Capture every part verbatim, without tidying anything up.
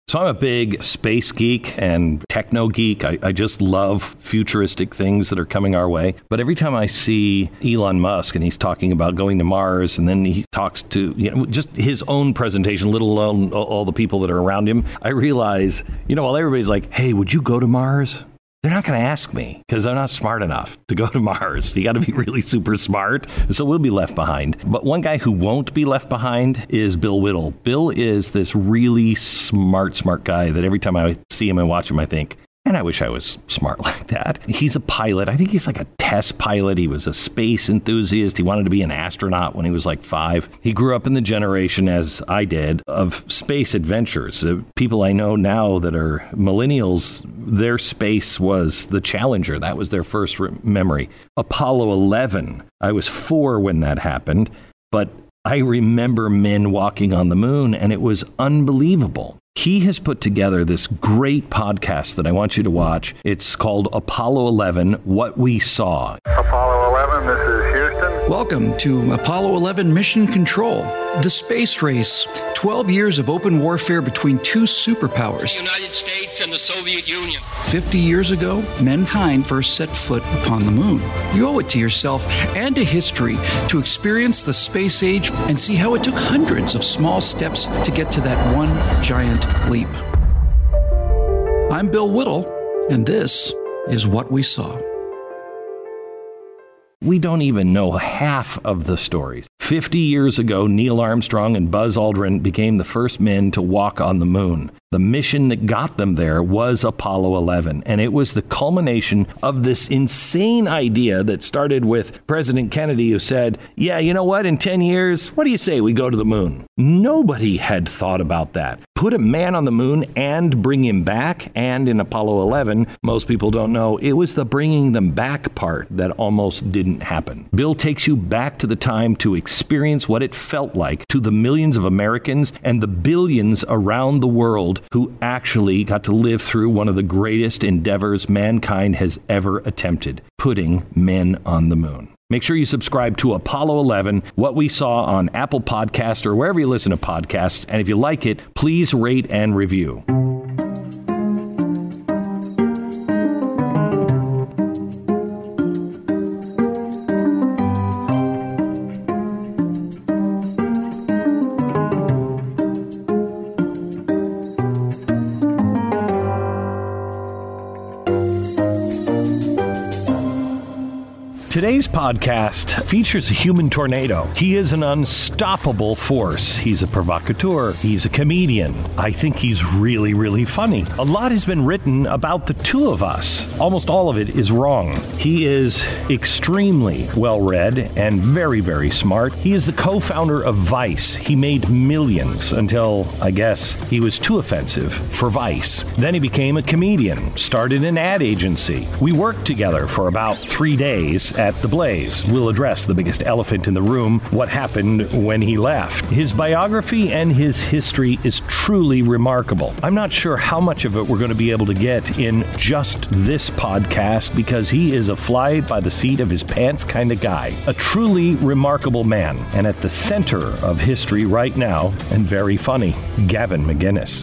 So I'm a big space geek and techno geek. I, I just love futuristic things that are coming our way. But every time I see Elon Musk and he's talking about going to Mars, and then he talks to, you know, just his own presentation, let alone all the people that are around him, I realize, you know, while everybody's like, hey, would you go to Mars? They're not going to ask me because I'm not smart enough to go to Mars. You got to be really super smart. So we'll be left behind. But one guy who won't be left behind is Bill Whittle. Bill is this really smart, smart guy that every time I see him and watch him, I think, and I wish I was smart like that. He's a pilot. I think he's like a test pilot. He was a space enthusiast. He wanted to be an astronaut when he was like five. He grew up in the generation, as I did, of space adventures. Uh, people I know now that are millennials, their space was the Challenger. That was their first re- memory. Apollo eleven. I was four when that happened, but I remember men walking on the moon, and it was unbelievable. He has put together this great podcast that I want you to watch. It's called Apollo eleven, What We Saw. Apollo eleven, this is Houston. Welcome to Apollo eleven Mission Control. The space race, twelve years of open warfare between two superpowers. The United States and the Soviet Union. fifty years ago, mankind first set foot upon the moon. You owe it to yourself and to history to experience the space age and see how it took hundreds of small steps to get to that one giant leap. I'm Bill Whittle, and this is What We Saw. We don't even know half of the stories. Fifty years ago, Neil Armstrong and Buzz Aldrin became the first men to walk on the moon. The mission that got them there was Apollo eleven, and it was the culmination of this insane idea that started with President Kennedy, who said, yeah, you know what, in ten years, what do you say we go to the moon? Nobody had thought about that. Put a man on the moon and bring him back, and in Apollo eleven, most people don't know, it was the bringing them back part that almost didn't happen. Bill takes you back to the time to experience what it felt like to the millions of Americans and the billions around the world who actually got to live through one of the greatest endeavors mankind has ever attempted, putting men on the moon. Make sure you subscribe to Apollo eleven, What We Saw, on Apple Podcasts or wherever you listen to podcasts. And if you like it, please rate and review. Today's podcast features a human tornado. He is an unstoppable force. He's a provocateur. He's a comedian. I think he's really, really funny. A lot has been written about the two of us. Almost all of it is wrong. He is extremely well-read and very, very smart. He is the co-founder of Vice. He made millions until, I guess, he was too offensive for Vice. Then he became a comedian, started an ad agency. We worked together for about three days at The Blaze. We'll address the biggest elephant in the room, what happened when he left. His biography and his history is truly remarkable. I'm not sure how much of it we're going to be able to get in just this podcast because he is a fly by the seat of his pants kind of guy. A truly remarkable man, and at the center of history right now, and very funny, Gavin McInnes.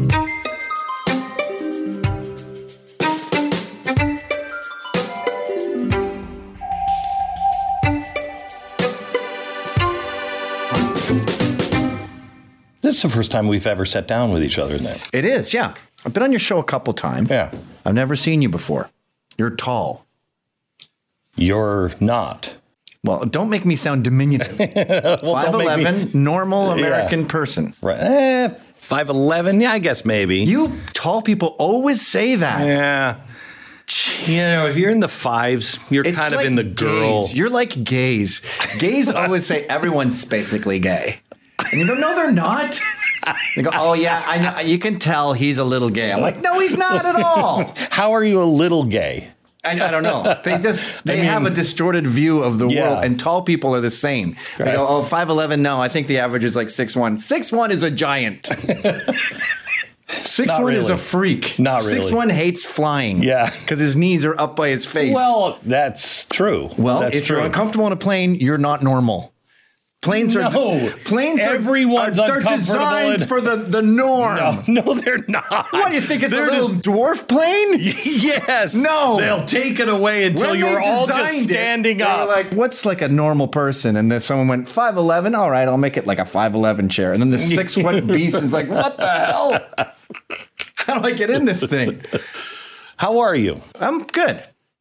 This is the first time we've ever sat down with each other, isn't it? It is, yeah. I've been on your show a couple times. Yeah. I've never seen you before. You're tall. You're not. Well, don't make me sound diminutive. well, five eleven, me... normal American yeah. person. Right. Eh, five eleven, yeah, I guess maybe. You tall people always say that. Yeah. Jeez. You know, if you're in the fives, you're it's kind like of in the girl. Gays. You're like gays. Gays always say everyone's basically gay. And you go, no, they're not. They go, oh, yeah, I know. You can tell he's a little gay. I'm like, no, he's not at all. How are you a little gay? I, I don't know. They just they I mean, have a distorted view of the yeah. world, and tall people are the same. Right. They go, oh, five eleven, no, I think the average is like six one. six one is a giant. six one really. Is a freak. Not really. six one hates flying. Yeah. Because his knees are up by his face. Well, that's true. Well, that's if true. you're uncomfortable on a plane, you're not normal. Planes are No. planes are Everyone's are, they're uncomfortable designed and- for the, the norm. No, no, they're not. What do you think? It's They're a little just- dwarf plane? Yes. No. They'll take it away until When they you're all just designed it, standing they were up. like, what's like a normal person? And then someone went five eleven. All right, I'll make it like a five eleven chair. And then the six foot beast is like, what the hell? How do I get in this thing? How are you? I'm good.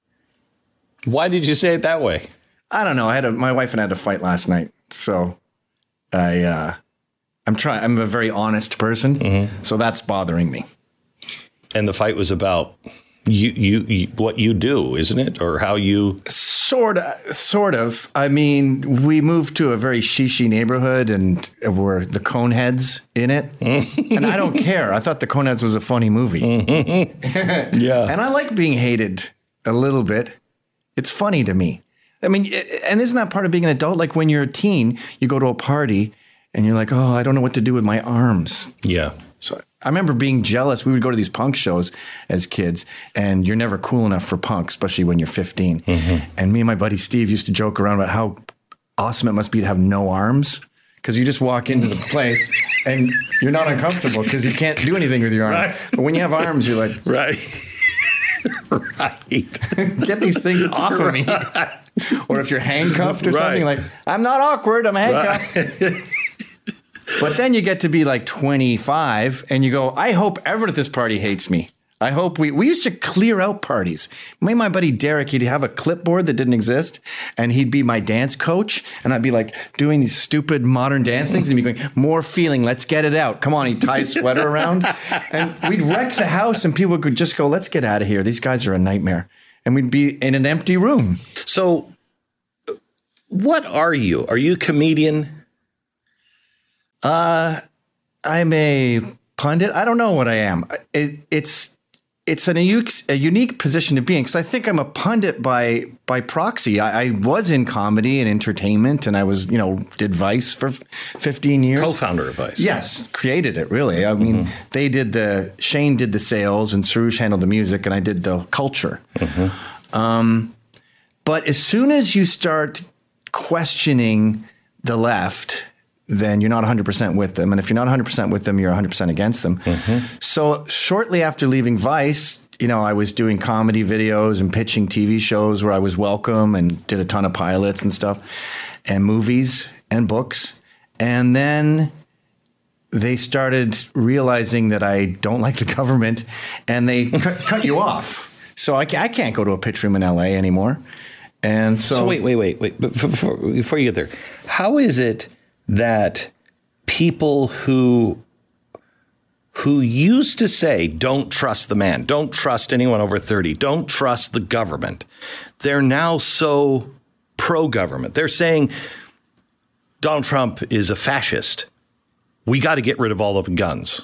Why did you say it that way? I don't know. I had a, my wife and I had a fight last night, so I uh, I'm trying. I'm a very honest person, mm-hmm. so that's bothering me. And the fight was about you, you, you, what you do, isn't it, or how you? Sort of, sort of. I mean, we moved to a very shishi neighborhood, and we're the Coneheads in it, and I don't care. I thought the Coneheads was a funny movie. Mm-hmm. Yeah, and I like being hated a little bit. It's funny to me. I mean, and isn't that part of being an adult? Like when you're a teen, you go to a party and you're like, oh, I don't know what to do with my arms. Yeah. So I remember being jealous. We would go to these punk shows as kids, and you're never cool enough for punk, especially when you're fifteen. Mm-hmm. And me and my buddy Steve used to joke around about how awesome it must be to have no arms, because you just walk into the place and you're not uncomfortable because you can't do anything with your arms. Right. But when you have arms, you're like, right. Right. Get these things off of me. Or if you're handcuffed or right. something, like, I'm not awkward, I'm handcuffed. Right. But then you get to be like twenty-five and you go, I hope everyone at this party hates me. I hope we, we used to clear out parties. Me and my buddy Derek, he'd have a clipboard that didn't exist, and he'd be my dance coach, and I'd be like doing these stupid modern dance things, and he'd be going, more feeling, let's get it out. Come on, he'd tie his sweater around, and we'd wreck the house, and people could just go, let's get out of here. These guys are a nightmare. And we'd be in an empty room. So what are you? Are you a comedian? Uh, I'm a pundit. I don't know what I am. It, it's it's an, a, unique, a unique position to be in, because I think I'm a pundit by by proxy. I, I was in comedy and entertainment, and I was, you know, did Vice for fifteen years. Co-founder of Vice. Yes, created it, really. I mean, mm-hmm. they did the, Shane did the sales, and Sarouche handled the music, and I did the culture. Mm-hmm. Um, but as soon as you start questioning the left, then you're not one hundred percent with them. And if you're not one hundred percent with them, you're one hundred percent against them. Mm-hmm. So shortly after leaving Vice, you know, I was doing comedy videos and pitching T V shows where I was welcome, and did a ton of pilots and stuff, and movies and books. And then they started realizing that I don't like the government, and they cut, cut you off. So I, I can't go to a pitch room in L A anymore. And so, so wait, wait, wait, wait. Before, before you get there, how is it that people who who used to say, don't trust the man, don't trust anyone over thirty, don't trust the government, they're now so pro-government? They're saying Donald Trump is a fascist. We got to get rid of all of the guns.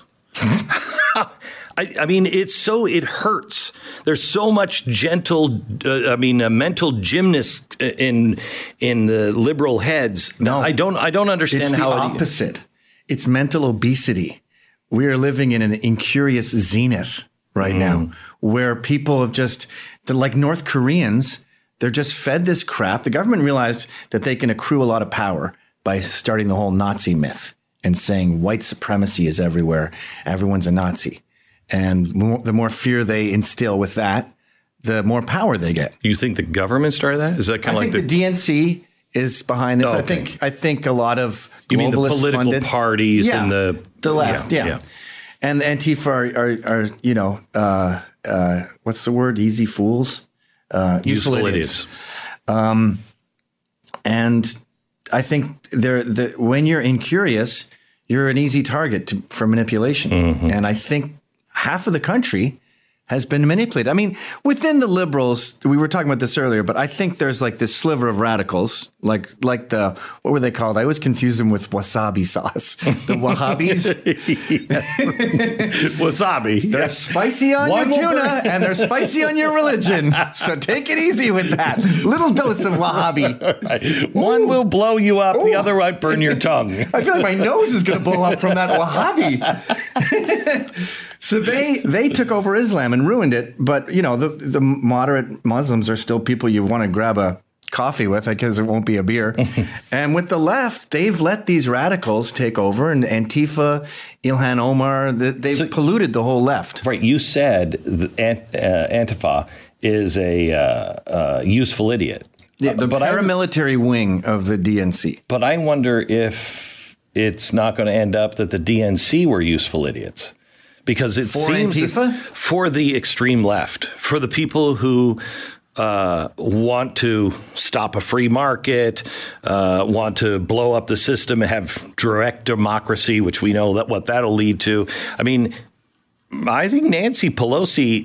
I, I mean, it's so, it hurts. There's so much gentle, uh, I mean, uh, mental gymnast in in the liberal heads. No, I don't, I don't understand it's how the it, opposite. It's mental obesity. We are living in an incurious zenith right mm. now, where people have just, they're like North Koreans. They're just fed this crap. The government realized that they can accrue a lot of power by starting the whole Nazi myth and saying white supremacy is everywhere. Everyone's a Nazi. And more, the more fear they instill with that, the more power they get. You think the government started that? Is that kind I of like think the, the D N C is behind this. Oh, okay. I think I think a lot of you mean the political funded, parties yeah, and the the left, yeah, yeah. yeah. And the Antifa are, are, are you know, uh, uh, what's the word? Easy fools, uh, useful, useful idiots. idiots. Um, and I think they're the, when you're incurious, you're an easy target to, for manipulation. Mm-hmm. And I think half of the country has been manipulated. I mean, within the liberals, we were talking about this earlier, but I think there's like this sliver of radicals, like like the, what were they called? I always confuse them with wasabi sauce. The Wahhabis. Wasabi. They're spicy on One your tuna bring- and they're spicy on your religion. So take it easy with that. Little dose of Wahhabi. Right. One will blow you up, Ooh. The other might burn your tongue. I feel like my nose is going to blow up from that Wahhabi. So they they took over Islam and ruined it. But, you know, the, the moderate Muslims are still people you want to grab a coffee with, because it won't be a beer. And with the left, they've let these radicals take over, and Antifa, Ilhan Omar, they've so, polluted the whole left. Right. You said that uh, Antifa is a uh, uh, useful idiot. Yeah, the but paramilitary I, wing of the D N C. But I wonder if it's not going to end up that the D N C were useful idiots. Because it for seems Antifa? For the extreme left, for the people who uh, want to stop a free market, uh, want to blow up the system, have direct democracy, which we know that what that'll lead to. I mean, I think Nancy Pelosi,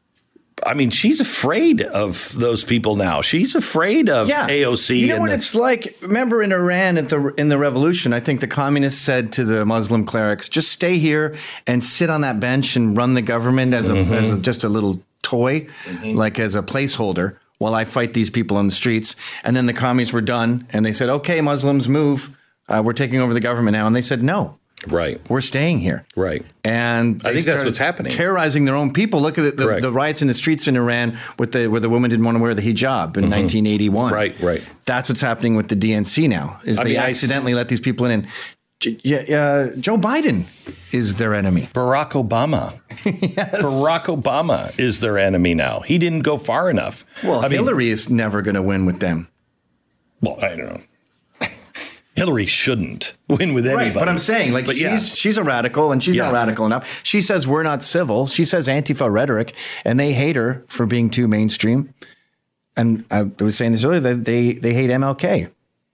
I mean, she's afraid of those people now. She's afraid of yeah. A O C. You know and what the- it's like? Remember in Iran at the in the revolution, I think the communists said to the Muslim clerics, just stay here and sit on that bench and run the government as a, mm-hmm. as a, just a little toy, mm-hmm. like as a placeholder, while I fight these people on the streets. And then the communists were done, and they said, okay, Muslims, move. Uh, we're taking over the government now. And they said, no. Right. We're staying here. Right. And I think that's what's happening. Terrorizing their own people. Look at the, the, the riots in the streets in Iran with the where the woman didn't want to wear the hijab in mm-hmm. nineteen eighty-one. Right, right. That's what's happening with the D N C now, is I they mean, accidentally I... let these people in. And uh, Joe Biden is their enemy. Barack Obama. Yes. Barack Obama is their enemy now. He didn't go far enough. Well, I Hillary mean, is never going to win with them. Well, I don't know. Hillary shouldn't win with anybody. Right, but I'm saying, like, but she's yeah. she's a radical, and she's yeah. not radical enough. She says we're not civil. She says Antifa rhetoric, and they hate her for being too mainstream. And I was saying this earlier, that they, they hate M L K.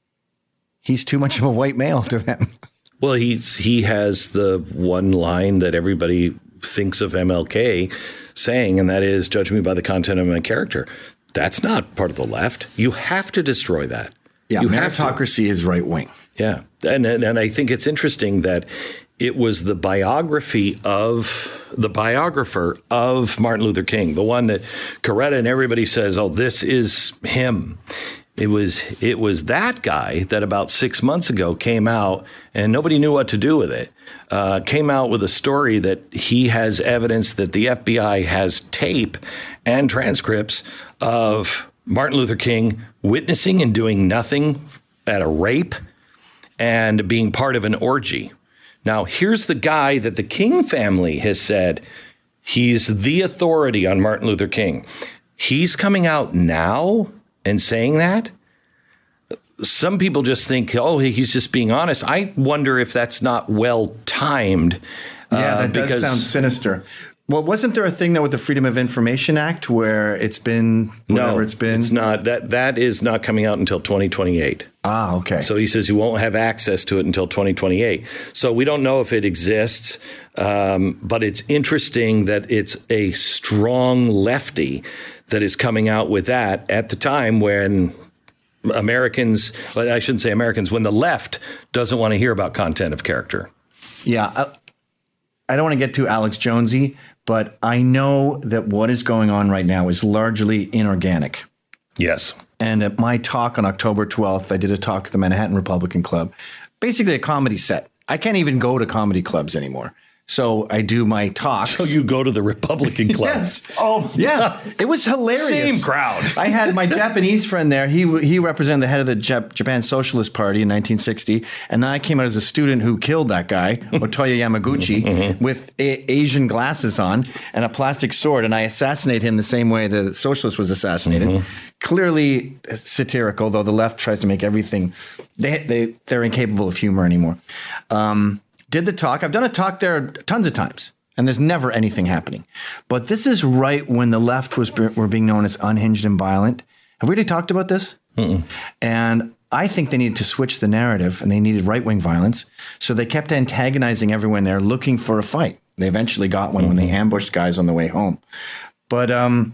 He's too much of a white male to them. Well, he's he has the one line that everybody thinks of M L K saying, and that is, judge me by the content of my character. That's not part of the left. You have to destroy that. Yeah, you meritocracy is right wing. Yeah. And, and and I think it's interesting that it was the biography of the biographer of Martin Luther King, the one that Coretta and everybody says, oh, this is him. It was it was that guy that about six months ago came out, and nobody knew what to do with it, uh, came out with a story that he has evidence that the F B I has tape and transcripts of Martin Luther King witnessing and doing nothing at a rape and being part of an orgy. Now, here's the guy that the King family has said he's the authority on Martin Luther King. He's coming out now and saying that. Some people just think, oh, he's just being honest. I wonder if that's not well timed. Yeah, that uh, does because, sound sinister. Well, wasn't there a thing, though, with the Freedom of Information Act where it's been whatever no, it's been? It's not. That That is not coming out until twenty twenty-eight. Ah, okay. So he says you won't have access to it until twenty twenty-eight. So we don't know if it exists, um, but it's interesting that it's a strong lefty that is coming out with that at the time when Americans, well, I shouldn't say Americans, when the left doesn't want to hear about content of character. Yeah. I, I don't want to get too Alex Jonesy, but I know that what is going on right now is largely inorganic. Yes. And at my talk on October twelfth, I did a talk at the Manhattan Republican Club, basically a comedy set. I can't even go to comedy clubs anymore. So I do my talks. So you go to the Republican Club? Yes. Oh, yeah. It was hilarious. Same crowd. I had my Japanese friend there. He he represented the head of the Jap- Japan Socialist Party in nineteen sixty. And then I came out as a student who killed that guy, Otoya Yamaguchi, mm-hmm. with a- Asian glasses on and a plastic sword. And I assassinate him the same way the socialist was assassinated. Mm-hmm. Clearly satirical, though the left tries to make everything. They, they, they're incapable of humor anymore. Um Did the talk. I've done a talk there tons of times, and there's never anything happening. But this is right when the left was were being known as unhinged and violent. Have we already talked about this? Mm-mm. And I think they needed to switch the narrative, and they needed right-wing violence. So they kept antagonizing everyone there, looking for a fight. They eventually got one mm-hmm. when they ambushed guys on the way home. But um,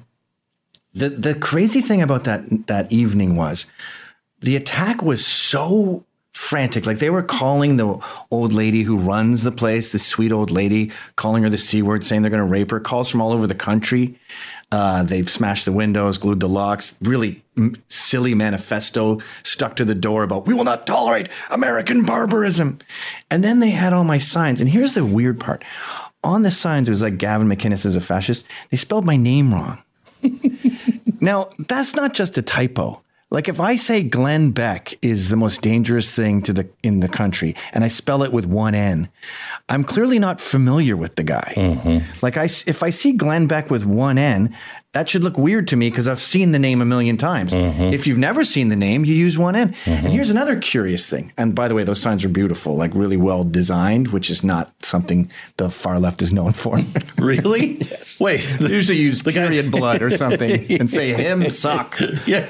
the the crazy thing about that that evening was the attack was so frantic. Like they were calling the old lady who runs the place, the sweet old lady, calling her the C word, saying they're going to rape her. Calls from all over the country. Uh, they've smashed the windows, glued the locks, really m- silly manifesto stuck to the door about we will not tolerate American barbarism. And then they had all my signs. And here's the weird part. On the signs, it was like Gavin McInnes is a fascist. They spelled my name wrong. Now, that's not just a typo. Like if I say Glenn Beck is the most dangerous thing to the in the country, and I spell it with one N, I'm clearly not familiar with the guy. Mm-hmm. Like I, if I see Glenn Beck with one N, that should look weird to me because I've seen the name a million times. Mm-hmm. If you've never seen the name, you use one N. Mm-hmm. And here's another curious thing. And by the way, those signs are beautiful, like really well designed, which is not something the far left is known for. Really? Yes. Wait. They usually use period blood or something and say him suck. Yeah.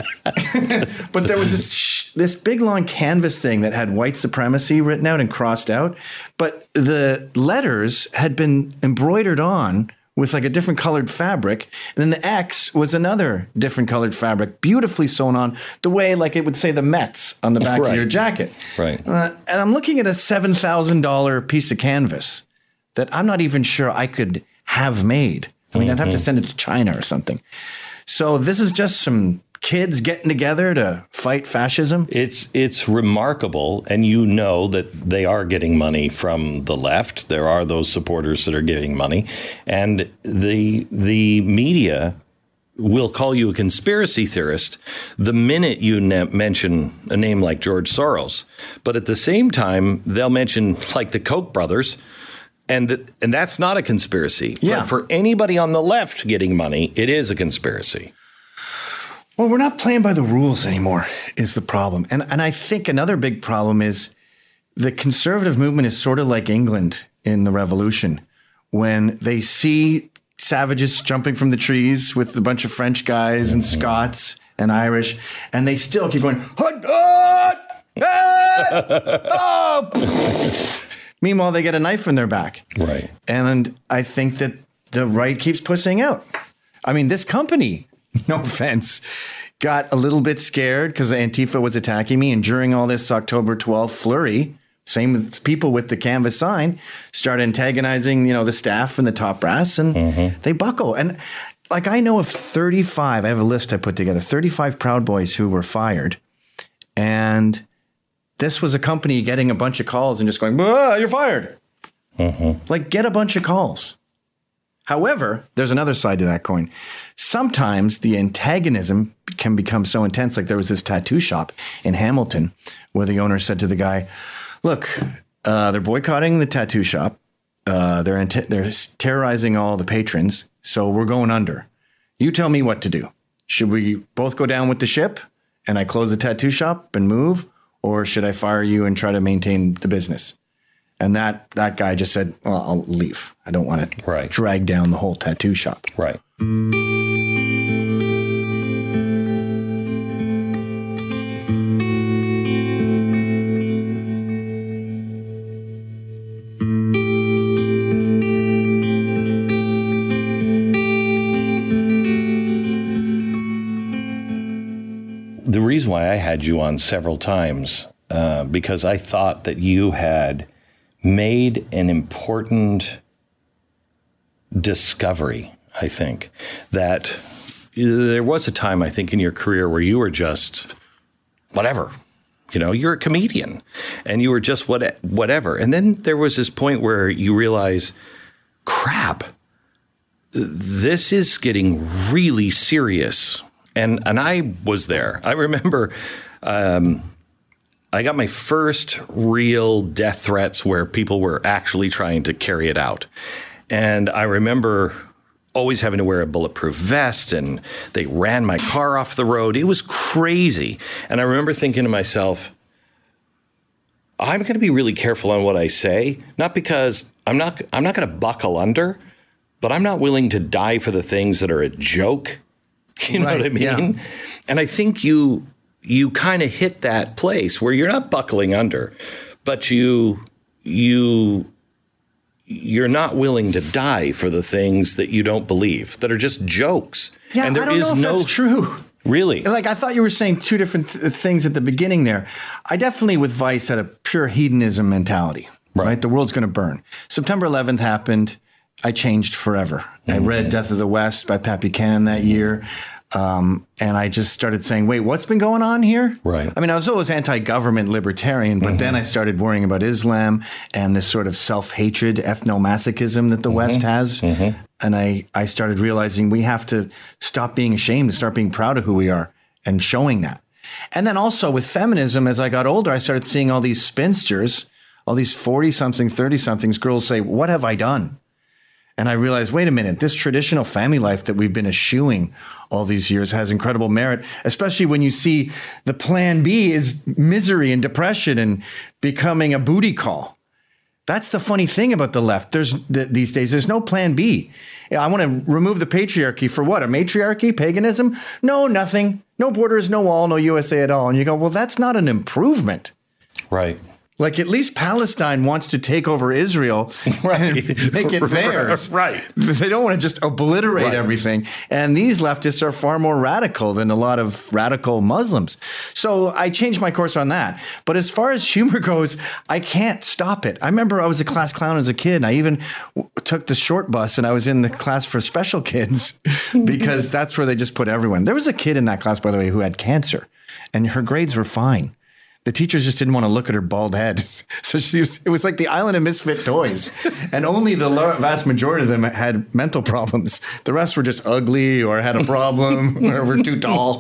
But there was this this big long canvas thing that had white supremacy written out and crossed out, but the letters had been embroidered on with like a different colored fabric. And then the X was another different colored fabric, beautifully sewn on the way like it would say the Mets on the back right. of your jacket. Right. Uh, and I'm looking at a seven thousand dollars piece of canvas that I'm not even sure I could have made. I mean, mm-hmm. I'd have to send it to China or something. So this is just some kids getting together to fight fascism. It's it's remarkable, and you know that they are getting money from the left. There are those supporters that are getting money, and the the media will call you a conspiracy theorist the minute you ne- mention a name like George Soros. But at the same time, they'll mention like the Koch brothers. And th- and that's not a conspiracy. Yeah. But for anybody on the left getting money, it is a conspiracy. Well, we're not playing by the rules anymore is the problem. And and I think another big problem is the conservative movement is sort of like England in the revolution when they see savages jumping from the trees with a bunch of French guys and Scots and Irish, and they still keep going, hut, hut, hut, oh. Meanwhile, they get a knife in their back. Right. And I think that the right keeps pushing out. I mean, this company, no offense, got a little bit scared because Antifa was attacking me. And during all this October twelfth flurry, same people with the canvas sign started antagonizing, you know, the staff and the top brass, and mm-hmm. they buckle. And like I know of thirty-five, I have a list I put together, thirty-five Proud Boys who were fired. And this was a company getting a bunch of calls and just going, ah, you're fired. Mm-hmm. Like, get a bunch of calls. However, there's another side to that coin. Sometimes the antagonism can become so intense. Like there was this tattoo shop in Hamilton where the owner said to the guy, look, uh, they're boycotting the tattoo shop. Uh, they're ant- they're terrorizing all the patrons. So we're going under. You tell me what to do. Should we both go down with the ship and I close the tattoo shop and move? Or should I fire you and try to maintain the business? And that that guy just said, well, I'll leave. I don't want to right. drag down the whole tattoo shop. Right. The reason why I had you on several times, uh, because I thought that you had made an important discovery, I think, that there was a time, I think, in your career where you were just whatever. You know, you're a comedian and you were just what, whatever. And then there was this point where you realize, crap, this is getting really serious. And and I was there. I remember um, I got my first real death threats where people were actually trying to carry it out. And I remember always having to wear a bulletproof vest, and they ran my car off the road. It was crazy. And I remember thinking to myself, I'm going to be really careful on what I say, not because I'm not I'm not going to buckle under, but I'm not willing to die for the things that are a joke. You know right, what I mean? Yeah. And I think you you kind of hit that place where you're not buckling under, but you you you're not willing to die for the things that you don't believe, that are just jokes. Yeah, and there I don't is know if no, that's true. Really? Like, I thought you were saying two different th- things at the beginning there. I definitely, with Vice, had a pure hedonism mentality, right? right? The world's going to burn. September eleventh happened. I changed forever. Mm-hmm. I read Death of the West by Pat Buchanan that year. Um, and I just started saying, wait, what's been going on here? Right. I mean, I was always anti-government libertarian, but mm-hmm. then I started worrying about Islam and this sort of self-hatred, ethnomasochism that the mm-hmm. West has. Mm-hmm. And I, I started realizing we have to stop being ashamed and start being proud of who we are and showing that. And then also with feminism, as I got older, I started seeing all these spinsters, all these forty-something, thirty-somethings girls say, what have I done? And I realized, wait a minute, this traditional family life that we've been eschewing all these years has incredible merit, especially when you see the plan B is misery and depression and becoming a booty call. That's the funny thing about the left. There's th- these days, there's no plan B. I want to remove the patriarchy for what? A matriarchy? Paganism? No, nothing. No borders, no wall, no U S A at all. And you go, well, that's not an improvement. Right. Like at least Palestine wants to take over Israel right. and make it theirs. Right. They don't want to just obliterate right. everything. And these leftists are far more radical than a lot of radical Muslims. So I changed my course on that. But as far as humor goes, I can't stop it. I remember I was a class clown as a kid. And I even w- took the short bus and I was in the class for special kids because that's where they just put everyone. There was a kid in that class, by the way, who had cancer and her grades were fine. The teachers just didn't want to look at her bald head. So she was, it was like the island of misfit toys. And only the vast majority of them had mental problems. The rest were just ugly or had a problem or were too tall.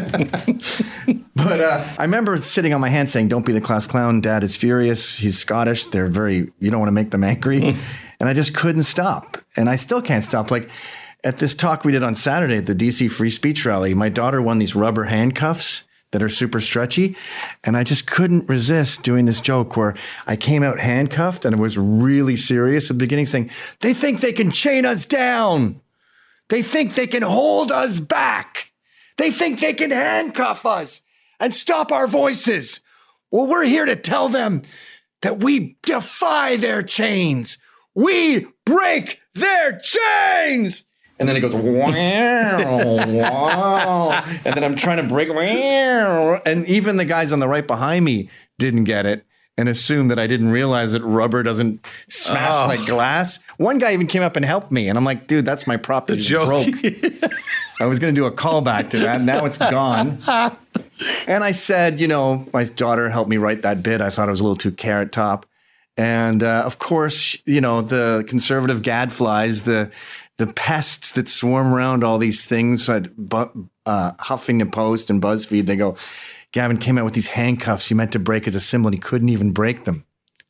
But uh, I remember sitting on my hand saying, don't be the class clown. Dad is furious. He's Scottish. They're very, you don't want to make them angry. And I just couldn't stop. And I still can't stop. Like at this talk we did on Saturday at the D C Free Speech Rally, my daughter won these rubber handcuffs that are super stretchy. And I just couldn't resist doing this joke where I came out handcuffed and it was really serious at the beginning saying, they think they can chain us down. They think they can hold us back. They think they can handcuff us and stop our voices. Well, we're here to tell them that we defy their chains. We break their chains. And then it goes, wow, wow. And then I'm trying to break, wow. And even the guys on the right behind me didn't get it and assumed that I didn't realize that rubber doesn't smash oh. like glass. One guy even came up and helped me. And I'm like, dude, that's my prop that just broke. I was going to do a callback to that. Now it's gone. And I said, you know, my daughter helped me write that bit. I thought it was a little too carrot top. And uh, of course, you know, the conservative gadflies, the the pests that swarm around all these things at uh, Huffington Post and BuzzFeed, they go, Gavin came out with these handcuffs he meant to break as a symbol and he couldn't even break them.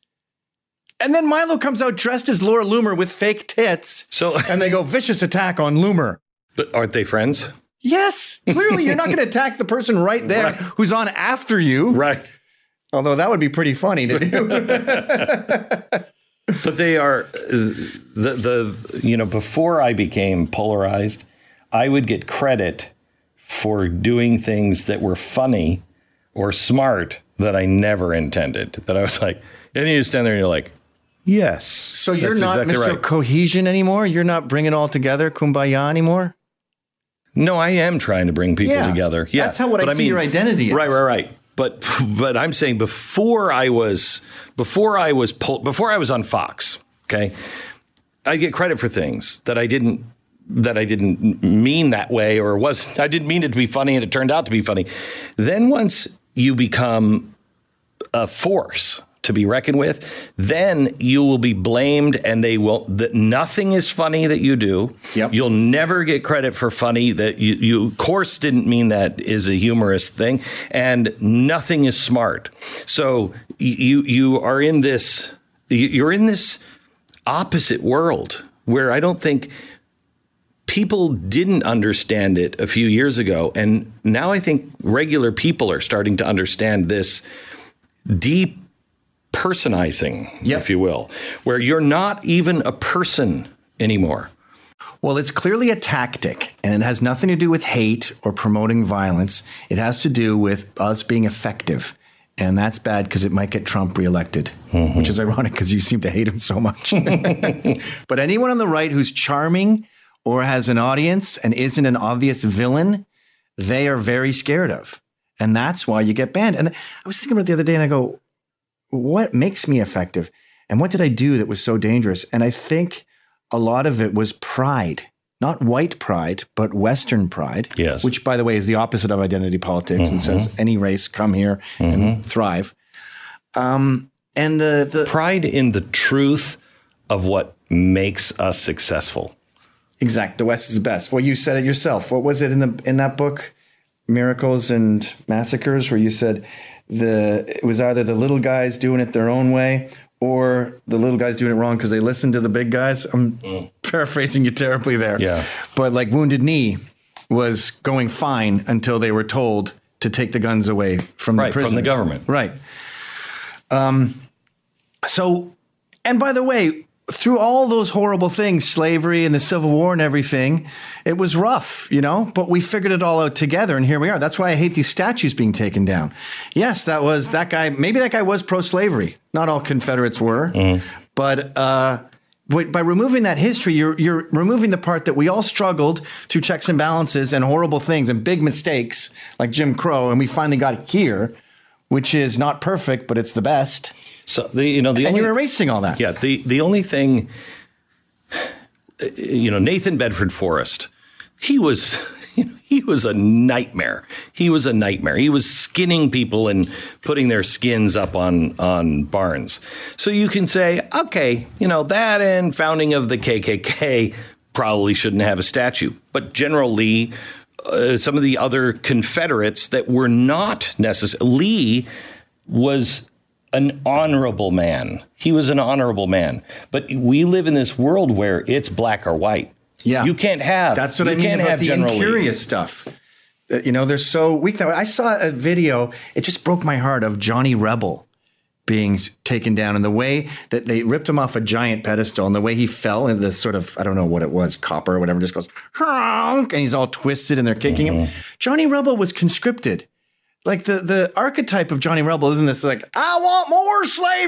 And then Milo comes out dressed as Laura Loomer with fake tits. So, and they go, vicious attack on Loomer. But aren't they friends? Yes. Clearly, you're not going to attack the person right there right. who's on after you. Right. Although that would be pretty funny to do. But they are the, the, you know, before I became polarized, I would get credit for doing things that were funny or smart that I never intended. That I was like, and you stand there and you're like, yes. So you're not exactly Mister Right. Cohesion anymore? You're not bringing it all together, kumbaya anymore? No, I am trying to bring people yeah, together. Yeah, that's how what I, I see mean, your identity is. Right, right, right. But but I'm saying before I was before I was before I was on Fox, okay, I get credit for things that I didn't that I didn't mean that way or was I didn't mean it to be funny and it turned out to be funny. Then once you become a force to be reckoned with, then you will be blamed and they will that nothing is funny that you do. Yep. You'll never get credit for funny that you, you of course didn't mean that is a humorous thing, and nothing is smart. So you you are in this you're in this opposite world where I don't think people didn't understand it a few years ago, and now I think regular people are starting to understand this deep personizing, yep. if you will, where you're not even a person anymore. Well, it's clearly a tactic, and it has nothing to do with hate or promoting violence. It has to do with us being effective. And that's bad because it might get Trump reelected, mm-hmm. which is ironic because you seem to hate him so much. But anyone on the right who's charming or has an audience and isn't an obvious villain, they are very scared of. And that's why you get banned. And I was thinking about it the other day and I go, what makes me effective? And what did I do that was so dangerous? And I think a lot of it was pride, not white pride, but Western pride, yes. which, by the way, is the opposite of identity politics mm-hmm. and says any race, come here mm-hmm. and thrive. Um, and the, the pride in the truth of what makes us successful. Exact. The West is the best. Well, you said it yourself. What was it in the in that book? Miracles and Massacres, where you said the it was either the little guys doing it their own way or the little guys doing it wrong because they listened to the big guys. I'm mm. paraphrasing you terribly there. Yeah. But like Wounded Knee was going fine until they were told to take the guns away from the right, prisoners. from the government. Right. Um. So, and by the way, through all those horrible things, slavery and the Civil War and everything, it was rough, you know, but we figured it all out together and here we are. That's why I hate these statues being taken down. Yes, that was that guy. Maybe that guy was pro-slavery. Not all Confederates were, mm. but uh, by removing that history, you're, you're removing the part that we all struggled through checks and balances and horrible things and big mistakes like Jim Crow. And we finally got it here, which is not perfect, but it's the best. So the you know the and only, you're erasing all that. Yeah. The the only thing, you know, Nathan Bedford Forrest, he was he was a nightmare. He was a nightmare. He was skinning people and putting their skins up on on barns. So you can say, okay, you know, that and founding of the K K K probably shouldn't have a statue, but General Lee, uh, some of the other Confederates that were not necessarily, Lee was an honorable man. He was an honorable man. But we live in this world where it's black or white. Yeah. You can't have. That's what I mean about the General incurious Lee. stuff. Uh, you know, they're so weak. I saw a video. It just broke my heart of Johnny Rebel being taken down and the way that they ripped him off a giant pedestal and the way he fell in this sort of, I don't know what it was, copper or whatever, just goes, honk, and he's all twisted and they're kicking mm-hmm. him. Johnny Rebel was conscripted. Like the, the archetype of Johnny Rebel isn't this like, I want more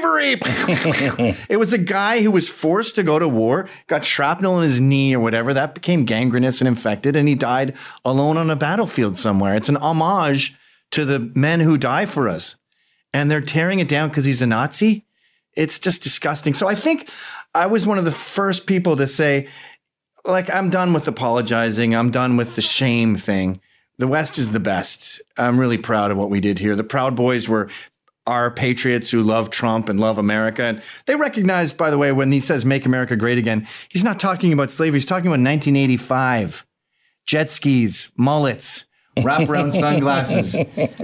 slavery. It was a guy who was forced to go to war, got shrapnel in his knee or whatever. That became gangrenous and infected, and he died alone on a battlefield somewhere. It's an homage to the men who die for us. And they're tearing it down because he's a Nazi. It's just disgusting. So I think I was one of the first people to say, like, I'm done with apologizing. I'm done with the shame thing. The West is the best. I'm really proud of what we did here. The Proud Boys were our patriots who love Trump and love America. And they recognize, by the way, when he says make America great again, he's not talking about slavery. He's talking about nineteen eighty-five, jet skis, mullets, wraparound sunglasses,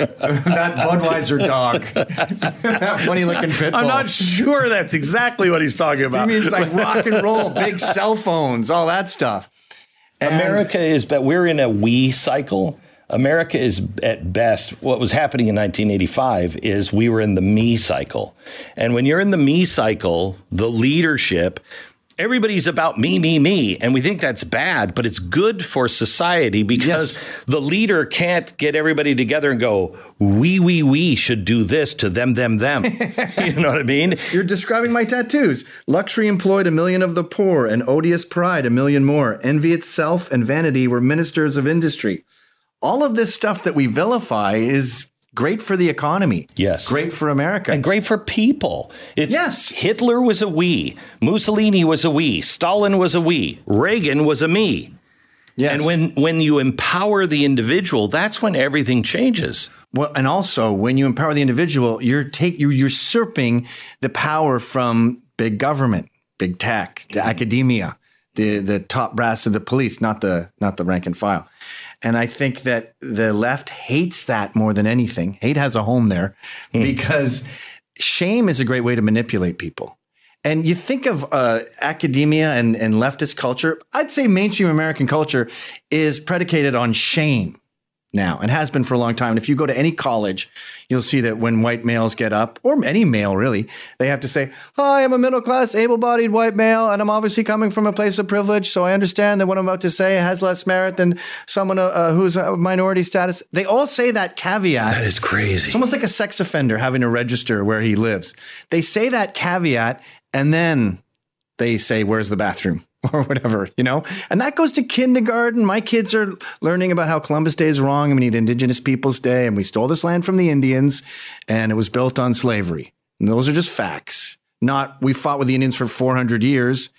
that Budweiser dog, that funny looking pit bull. I'm not sure that's exactly what he's talking about. He means like rock and roll, big cell phones, all that stuff. And America is, but we're in a we cycle. America is at best, what was happening in nineteen eighty-five is we were in the me cycle. And when you're in the me cycle, the leadership, everybody's about me, me, me. And we think that's bad, but it's good for society because yes. the leader can't get everybody together and go, we, we, we should do this to them, them, them. You know what I mean? You're describing my tattoos. Luxury employed a million of the poor, and odious pride a million more. Envy itself and vanity were ministers of industry. All of this stuff that we vilify is great for the economy. Yes. Great for America. And great for people. It's, yes. Hitler was a we. Mussolini was a we. Stalin was a we. Reagan was a me. Yes. And when, when you empower the individual, that's when everything changes. Well, and also when you empower the individual, you're take you're usurping the power from big government, big tech, to academia, the the top brass of the police, not the not the rank and file. And I think that the left hates that more than anything. Hate has a home there mm. because shame is a great way to manipulate people. And you think of uh, academia and, and leftist culture, I'd say mainstream American culture is predicated on shame now and has been for a long time. And if you go to any college, you'll see that when white males get up, or any male really, they have to say, hi, I'm a middle-class, able-bodied white male, and I'm obviously coming from a place of privilege, so I understand that what I'm about to say has less merit than someone uh, who's a minority status. They all say that caveat. That is crazy. It's almost like a sex offender having to register where he lives. They say that caveat, and then they say, where's the bathroom? Or whatever, you know, and that goes to kindergarten. My kids are learning about how Columbus Day is wrong. And we need Indigenous Peoples Day. And we stole this land from the Indians and it was built on slavery. And those are just facts. Not we fought with the Indians for four hundred years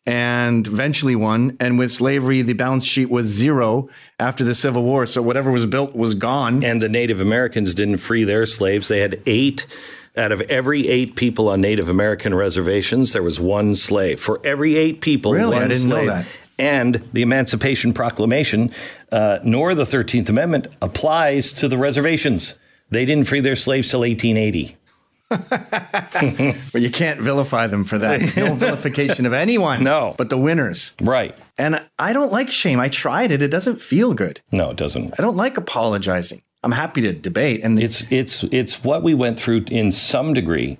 and eventually won. And with slavery, the balance sheet was zero after the Civil War. So whatever was built was gone. And the Native Americans didn't free their slaves. They had eight. Out of every eight people on Native American reservations, there was one slave. For every eight people, really? one I didn't slave. know that. And the Emancipation Proclamation, uh, nor the thirteenth Amendment applies to the reservations. They didn't free their slaves till eighteen eighty. But you can't vilify them for that. No vilification of anyone. No. But the winners. Right. And I don't like shame. I tried it. It doesn't feel good. No, it doesn't. I don't like apologizing. I'm happy to debate. And it's it's it's what we went through in some degree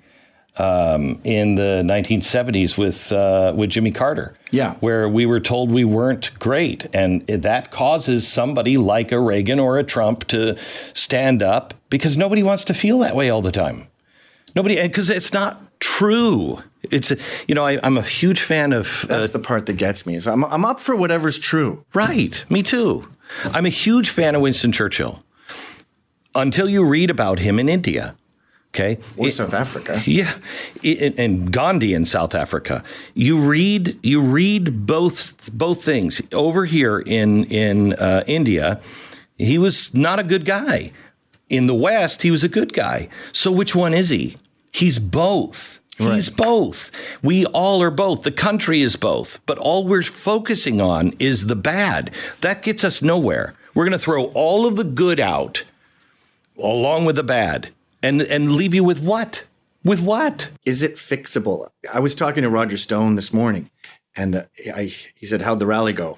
um, in the nineteen seventies with uh, with Jimmy Carter. Yeah. Where we were told we weren't great. And that causes somebody like a Reagan or a Trump to stand up because nobody wants to feel that way all the time. Nobody, because it's not true. It's, you know, I, I'm a huge fan of. That's uh, the part that gets me. Is I'm I'm up for whatever's true. Right. Me too. I'm a huge fan of Winston Churchill until you read about him in India. Okay. Or it, South Africa. Yeah. It, and Gandhi in South Africa. You read you read both both things. Over here in, in uh, India, he was not a good guy. In the West, he was a good guy. So which one is he? He's both. Right. He's both. We all are both. The country is both. But all we're focusing on is the bad. That gets us nowhere. We're going to throw all of the good out along with the bad and and leave you with what? With what? Is it fixable? I was talking to Roger Stone this morning, and uh, I, he said, how'd the rally go?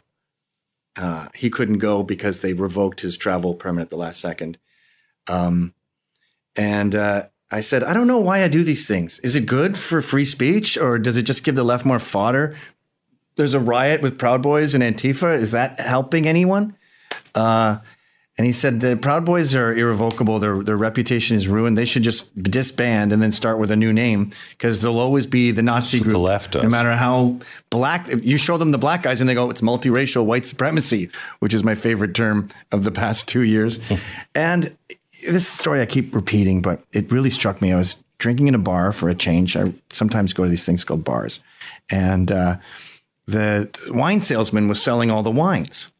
Uh, he couldn't go because they revoked his travel permit at the last second. Um, and, uh, I said, I don't know why I do these things. Is it good for free speech or does it just give the left more fodder? There's a riot with Proud Boys and Antifa. Is that helping anyone? Uh, and he said the Proud Boys are irrevocable. Their, their reputation is ruined. They should just disband and then start with a new name because they'll always be the Nazi group. The left does. No matter how black, you show them the black guys and they go, it's multiracial white supremacy, which is my favorite term of the past two years. And this is a story I keep repeating, but it really struck me. I was drinking in a bar for a change. I sometimes go to these things called bars. And uh, the wine salesman was selling all the wines.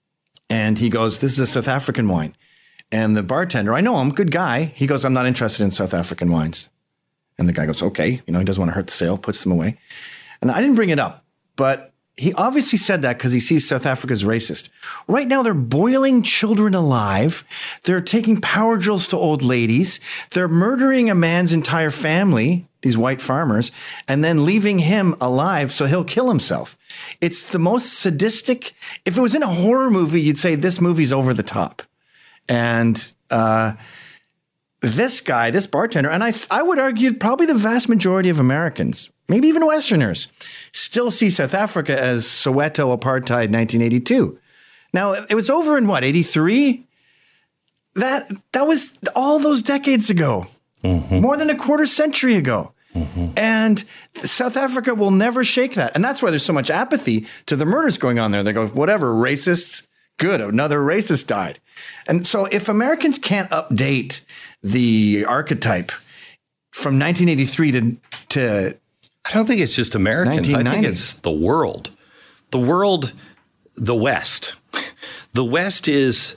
And he goes, this is a South African wine. And the bartender, I know him, good guy. He goes, I'm not interested in South African wines. And the guy goes, okay. You know, he doesn't want to hurt the sale, puts them away. And I didn't bring it up, but he obviously said that because he sees South Africa's racist. Right now, they're boiling children alive. They're taking power drills to old ladies. They're murdering a man's entire family, these white farmers, and then leaving him alive so he'll kill himself. It's the most sadistic. If it was in a horror movie, you'd say this movie's over the top. And uh, this guy, this bartender, and I, I would argue probably the vast majority of Americans, maybe even Westerners, still see South Africa as Soweto apartheid nineteen eighty-two. Now, it was over in what, eighty-three? That that was all those decades ago, mm-hmm. more than a quarter century ago. Mm-hmm. And South Africa will never shake that. And that's why there's so much apathy to the murders going on there. They go, whatever, racists, good, another racist died. And so if Americans can't update the archetype from nineteen eighty-three to to I don't think it's just Americans. I think it's the world. The world, the West. The West is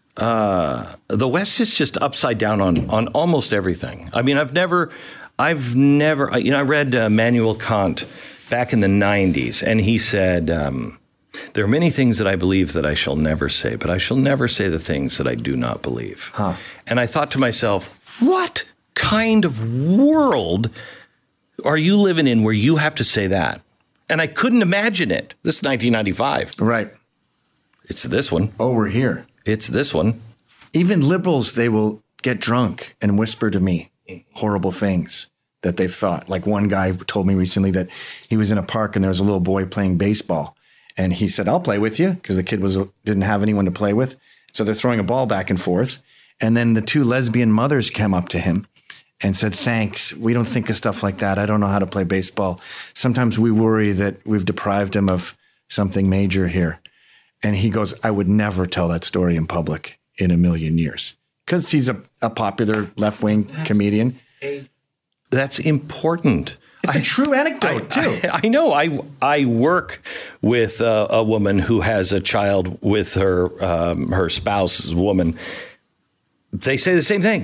uh, the West is just upside down on on almost everything. I mean, I've never, I've never, you know, I read uh, Immanuel Kant back in the nineties, and he said, um, there are many things that I believe that I shall never say, but I shall never say the things that I do not believe. Huh. And I thought to myself, what kind of world are you living in where you have to say that? And I couldn't imagine it. This is nineteen ninety-five. Right. It's this one. Oh, we're here. It's this one. Even liberals, they will get drunk and whisper to me horrible things that they've thought. Like one guy told me recently that he was in a park and there was a little boy playing baseball. And he said, I'll play with you, because the kid was didn't have anyone to play with. So they're throwing a ball back and forth. And then the two lesbian mothers came up to him and said, thanks. We don't think of stuff like that. I don't know how to play baseball. Sometimes we worry that we've deprived him of something major here. And he goes, I would never tell that story in public in a million years. Because he's a, a popular left-wing comedian. A, that's important. It's a I, true anecdote, I, too. I, I know. I I work with a, a woman who has a child with her um, her spouse, woman. They say the same thing.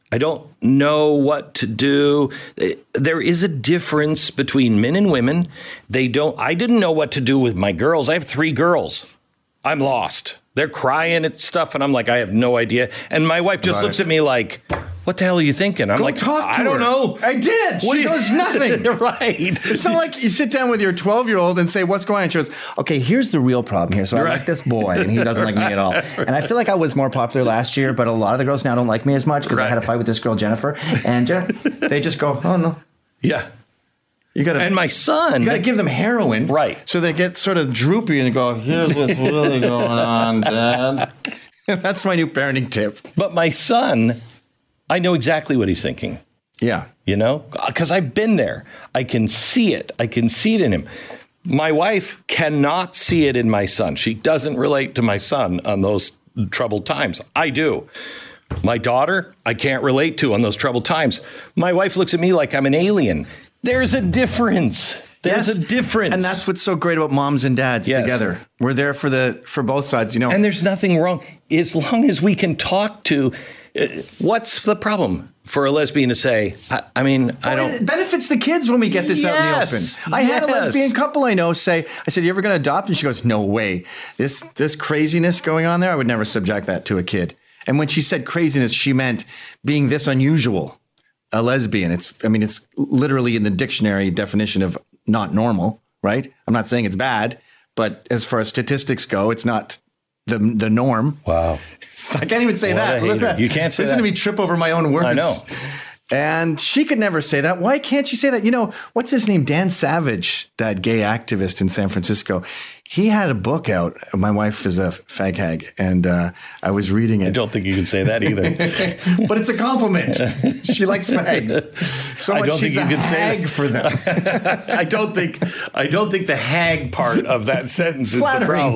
I don't know what to do. There is a difference between men and women. They don't. I didn't know what to do with my girls. I have three girls. I'm lost. They're crying at stuff, and I'm like, I have no idea. And my wife just Got looks it. at me like, what the hell are you thinking? I'm Go like, talk to I don't her. know. I did. What She do you- knows nothing. Right. It's not like you sit down with your twelve-year-old and say, what's going on? She goes, okay, here's the real problem here. So I Right. like this boy, and he doesn't like me at all. And I feel like I was more popular last year, but a lot of the girls now don't like me as much because I Right. had a fight with this girl, Jennifer. And Jennifer, they just go, oh, no. Yeah. You got to And my son. you got to give them heroin. Right. So they get sort of droopy and go, here's what's really going on, Dad. That's my new parenting tip. But my son, I know exactly what he's thinking. Yeah. You know, because I've been there. I can see it. I can see it in him. My wife cannot see it in my son. She doesn't relate to my son on those troubled times. I do. My daughter, I can't relate to on those troubled times. My wife looks at me like I'm an alien. There's a difference. There's Yes. a difference. And that's what's so great about moms and dads Yes. together. We're there for the for both sides, you know. And there's nothing wrong. As long as we can talk to, uh, what's the problem for a lesbian to say, I, I mean, I Well, don't. It benefits the kids when we get this out in the Yes. open. I had a Yes. lesbian couple I know say, I said, you ever going to adopt? And she goes, no way. This this craziness going on there, I would never subject that to a kid. And when she said craziness, she meant being this unusual, a lesbian. It's, I mean, it's literally in the dictionary definition of not normal, right? I'm not saying it's bad, but as far as statistics go, it's not the the norm. Wow. I can't even say What that. a Listen, to hater. that. You can't say Listen that. to me trip over my own words. I know. And she could never say that. Why can't she say that? You know, what's his name? Dan Savage, that gay activist in San Francisco. He had a book out. My wife is a fag hag, and uh, I was reading it. I don't think you can say that either. But it's a compliment. She likes fags. So I much don't think she's you a can say hag that. for them. I don't think I don't think the hag part of that sentence is Flattering.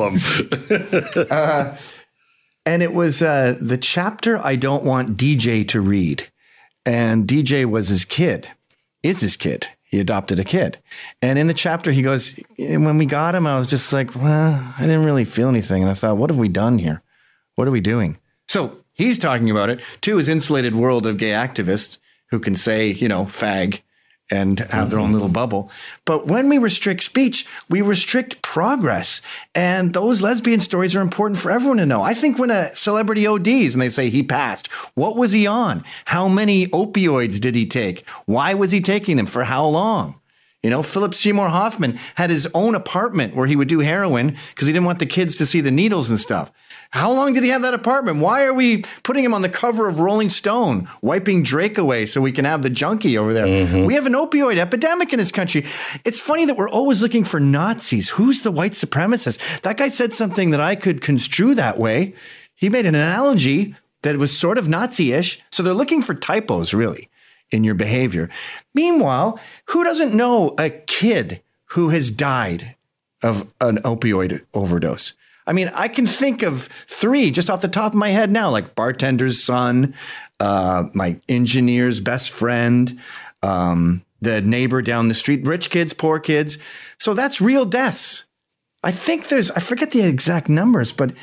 the problem. And it was uh, the chapter I don't want D J to read. And D J was his kid, is his kid. He adopted a kid. And in the chapter, he goes, when we got him, I was just like, well, I didn't really feel anything. And I thought, what have we done here? What are we doing? So he's talking about it to his insulated world of gay activists who can say, you know, fag and have their own little bubble. But when we restrict speech, we restrict progress. And those lesbian stories are important for everyone to know. I think when a celebrity O Ds and they say he passed, what was he on? How many opioids did he take? Why was he taking them? For how long? You know, Philip Seymour Hoffman had his own apartment where he would do heroin because he didn't want the kids to see the needles and stuff. How long did he have that apartment? Why are we putting him on the cover of Rolling Stone, wiping Drake away so we can have the junkie over there? Mm-hmm. We have an opioid epidemic in this country. It's funny that we're always looking for Nazis. Who's the white supremacist? That guy said something that I could construe that way. He made an analogy that was sort of Nazi-ish. So they're looking for typos, really, in your behavior. Meanwhile, who doesn't know a kid who has died of an opioid overdose? I mean, I can think of three just off the top of my head now, like bartender's son, uh, my engineer's best friend, um, the neighbor down the street, rich kids, poor kids. So that's real deaths. I think there's, I forget the exact numbers, but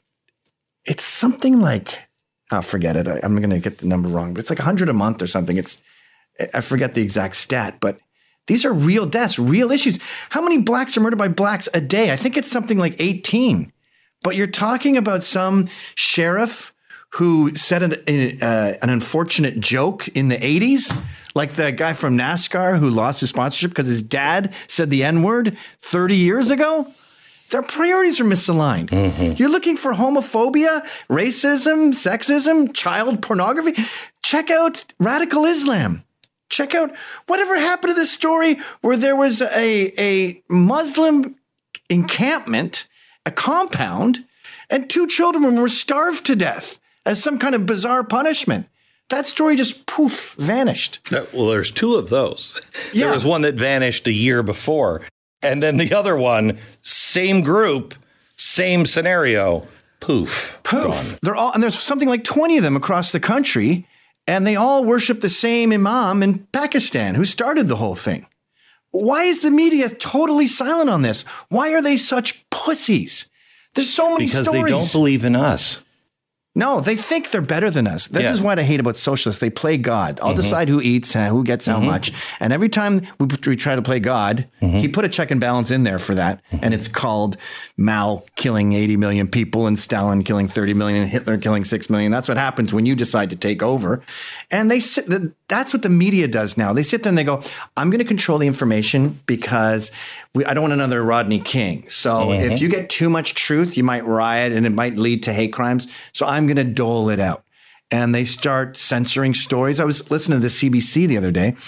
it's something like, I'll forget it. I, I'm going to get the number wrong, but it's like one hundred a month or something. It's, I forget the exact stat, but these are real deaths, real issues. How many blacks are murdered by blacks a day? I think it's something like eighteen. But you're talking about some sheriff who said an, uh, an unfortunate joke in the eighties, like the guy from NASCAR who lost his sponsorship because his dad said the N-word thirty years ago. Their priorities are misaligned. Mm-hmm. You're looking for homophobia, racism, sexism, child pornography. Check out radical Islam. Check out whatever happened to this story where there was a, a Muslim encampment, a compound, and two children were starved to death as some kind of bizarre punishment. That story just poof, vanished. Well, there's two of those. Yeah. There was one that vanished a year before. And then the other one, same group, same scenario, poof. Poof. Gone. They're all, and there's something like twenty of them across the country, and they all worship the same imam in Pakistan who started the whole thing. Why is the media totally silent on this? Why are they such pussies? There's so many because stories. they don't believe in us. No, they think they're better than us. This Yeah. is what I hate about socialists. They play God. I'll mm-hmm. decide who eats and who gets how mm-hmm. much. And every time we, we try to play God, mm-hmm. he put a check and balance in there for that. Mm-hmm. And it's called Mao killing eighty million people and Stalin killing thirty million and Hitler killing six million. That's what happens when you decide to take over. And they sit, that's what the media does now. They sit there and they go, I'm going to control the information because we, I don't want another Rodney King. So mm-hmm. if you get too much truth, you might riot and it might lead to hate crimes. So I'm going to dole it out. And they start censoring stories. I was listening to the C B C the other day,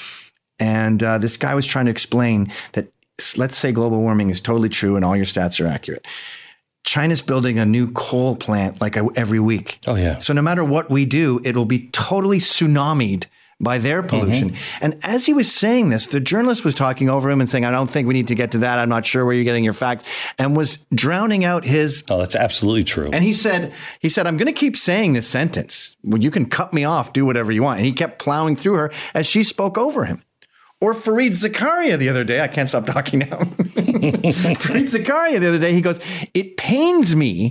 and uh, this guy was trying to explain that, let's say global warming is totally true and all your stats are accurate. China's building a new coal plant like every week. Oh, yeah. So no matter what we do, it'll be totally tsunamied by their pollution. Mm-hmm. And as he was saying this, the journalist was talking over him and saying, I don't think we need to get to that. I'm not sure where you're getting your facts, and was drowning out his. Oh, that's absolutely true. And he said, he said, I'm going to keep saying this sentence. Well, you can cut me off, do whatever you want. And he kept plowing through her as she spoke over him. Or Fareed Zakaria the other day. I can't stop talking now. Fareed Zakaria the other day, he goes, it pains me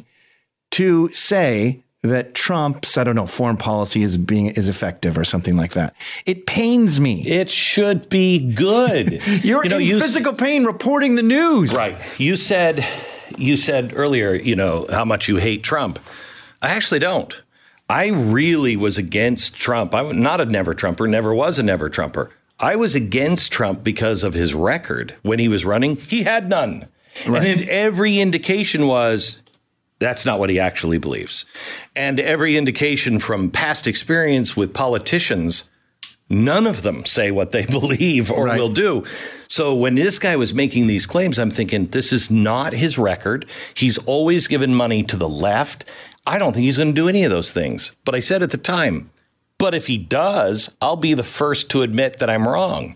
to say that Trump's, I don't know, foreign policy is being is effective or something like that. It pains me. It should be good. You're you know, in you physical s- pain reporting the news. Right. You said you said earlier, you know, how much you hate Trump. I actually don't. I really was against Trump. I'm not a never Trumper, never was a never Trumper. I was against Trump because of his record. When he was running, he had none. Right. And every indication was that's not what he actually believes. And every indication from past experience with politicians, none of them say what they believe or right. will do. So when this guy was making these claims, I'm thinking, this is not his record. He's always given money to the left. I don't think he's going to do any of those things. But I said at the time, but if he does, I'll be the first to admit that I'm wrong.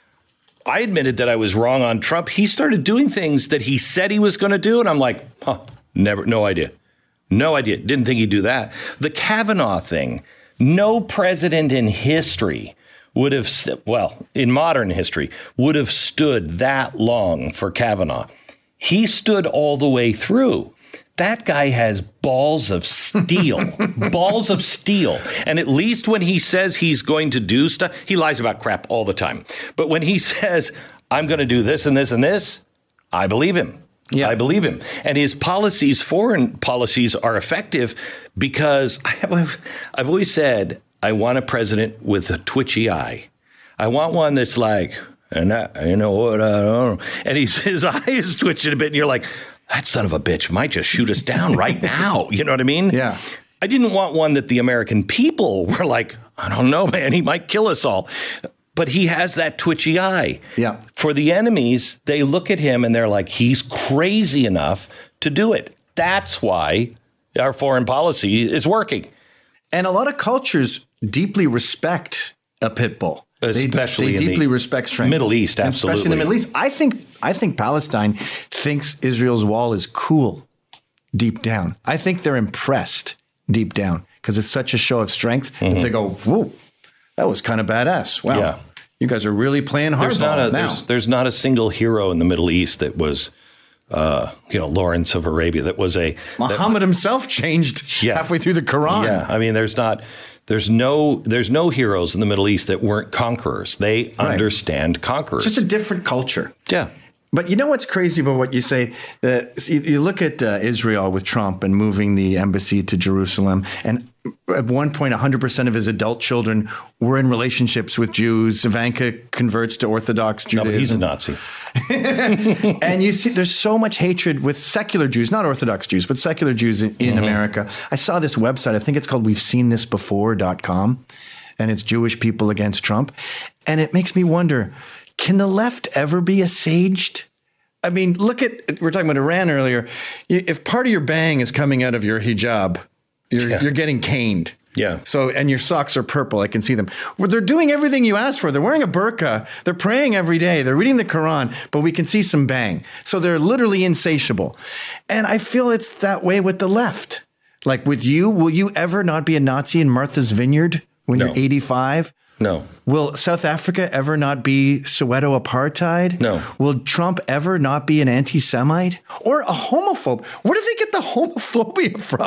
I admitted that I was wrong on Trump. He started doing things that he said he was going to do. And I'm like, huh. Never, no idea. No idea. Didn't think he'd do that. The Kavanaugh thing, no president in history would have, well, in modern history, would have stood that long for Kavanaugh. He stood all the way through. That guy has balls of steel, balls of steel. And at least when he says he's going to do stuff, he lies about crap all the time. But when he says, I'm going to do this and this and this, I believe him. Yeah. I believe him. And his policies, foreign policies, are effective because I've, I've always said I want a president with a twitchy eye. I want one that's like, and I, you know what, I don't know. And he's, his eye is twitching a bit, and you're like, that son of a bitch might just shoot us down right now. You know what I mean? Yeah. I didn't want one that the American people were like, I don't know, man, he might kill us all. But he has that twitchy eye. Yeah. For the enemies, they look at him and they're like, he's crazy enough to do it. That's why our foreign policy is working. And a lot of cultures deeply respect a pit bull. Especially they, they in deeply the respect strength. Middle East, absolutely. Especially in the Middle East. I think I think Palestine thinks Israel's wall is cool deep down. I think they're impressed deep down because it's such a show of strength mm-hmm. that they go, whoa, that was kind of badass. Wow. Yeah. You guys are really playing hardball there's not a, now. There's, there's not a single hero in the Middle East that was, uh, you know, Lawrence of Arabia. That was a Muhammad that, himself changed yeah. halfway through the Quran. Yeah, I mean, there's not, there's no, there's no heroes in the Middle East that weren't conquerors. They right. understand conquerors. It's just a different culture. Yeah. But you know what's crazy about what you say? That you, you look at uh, Israel with Trump and moving the embassy to Jerusalem, and at one point, one hundred percent of his adult children were in relationships with Jews. Ivanka converts to Orthodox Judaism. No, but he's a Nazi. And you see, there's so much hatred with secular Jews, not Orthodox Jews, but secular Jews in, in mm-hmm. America. I saw this website. I think it's called we've seen this before dot com, and it's Jewish people against Trump. And it makes me wonder, can the left ever be assuaged? I mean, look at, we were talking about Iran earlier. If part of your bang is coming out of your hijab, you're, yeah. you're getting caned. Yeah. So, and your socks are purple. I can see them. Well, they're doing everything you asked for. They're wearing a burqa. They're praying every day. They're reading the Quran, but we can see some bang. So they're literally insatiable. And I feel it's that way with the left. Like with you, will you ever not be a Nazi in Martha's Vineyard when no. you're eighty-five? No. Will South Africa ever not be Soweto apartheid? No. Will Trump ever not be an anti-Semite or a homophobe? Where did they get the homophobia from?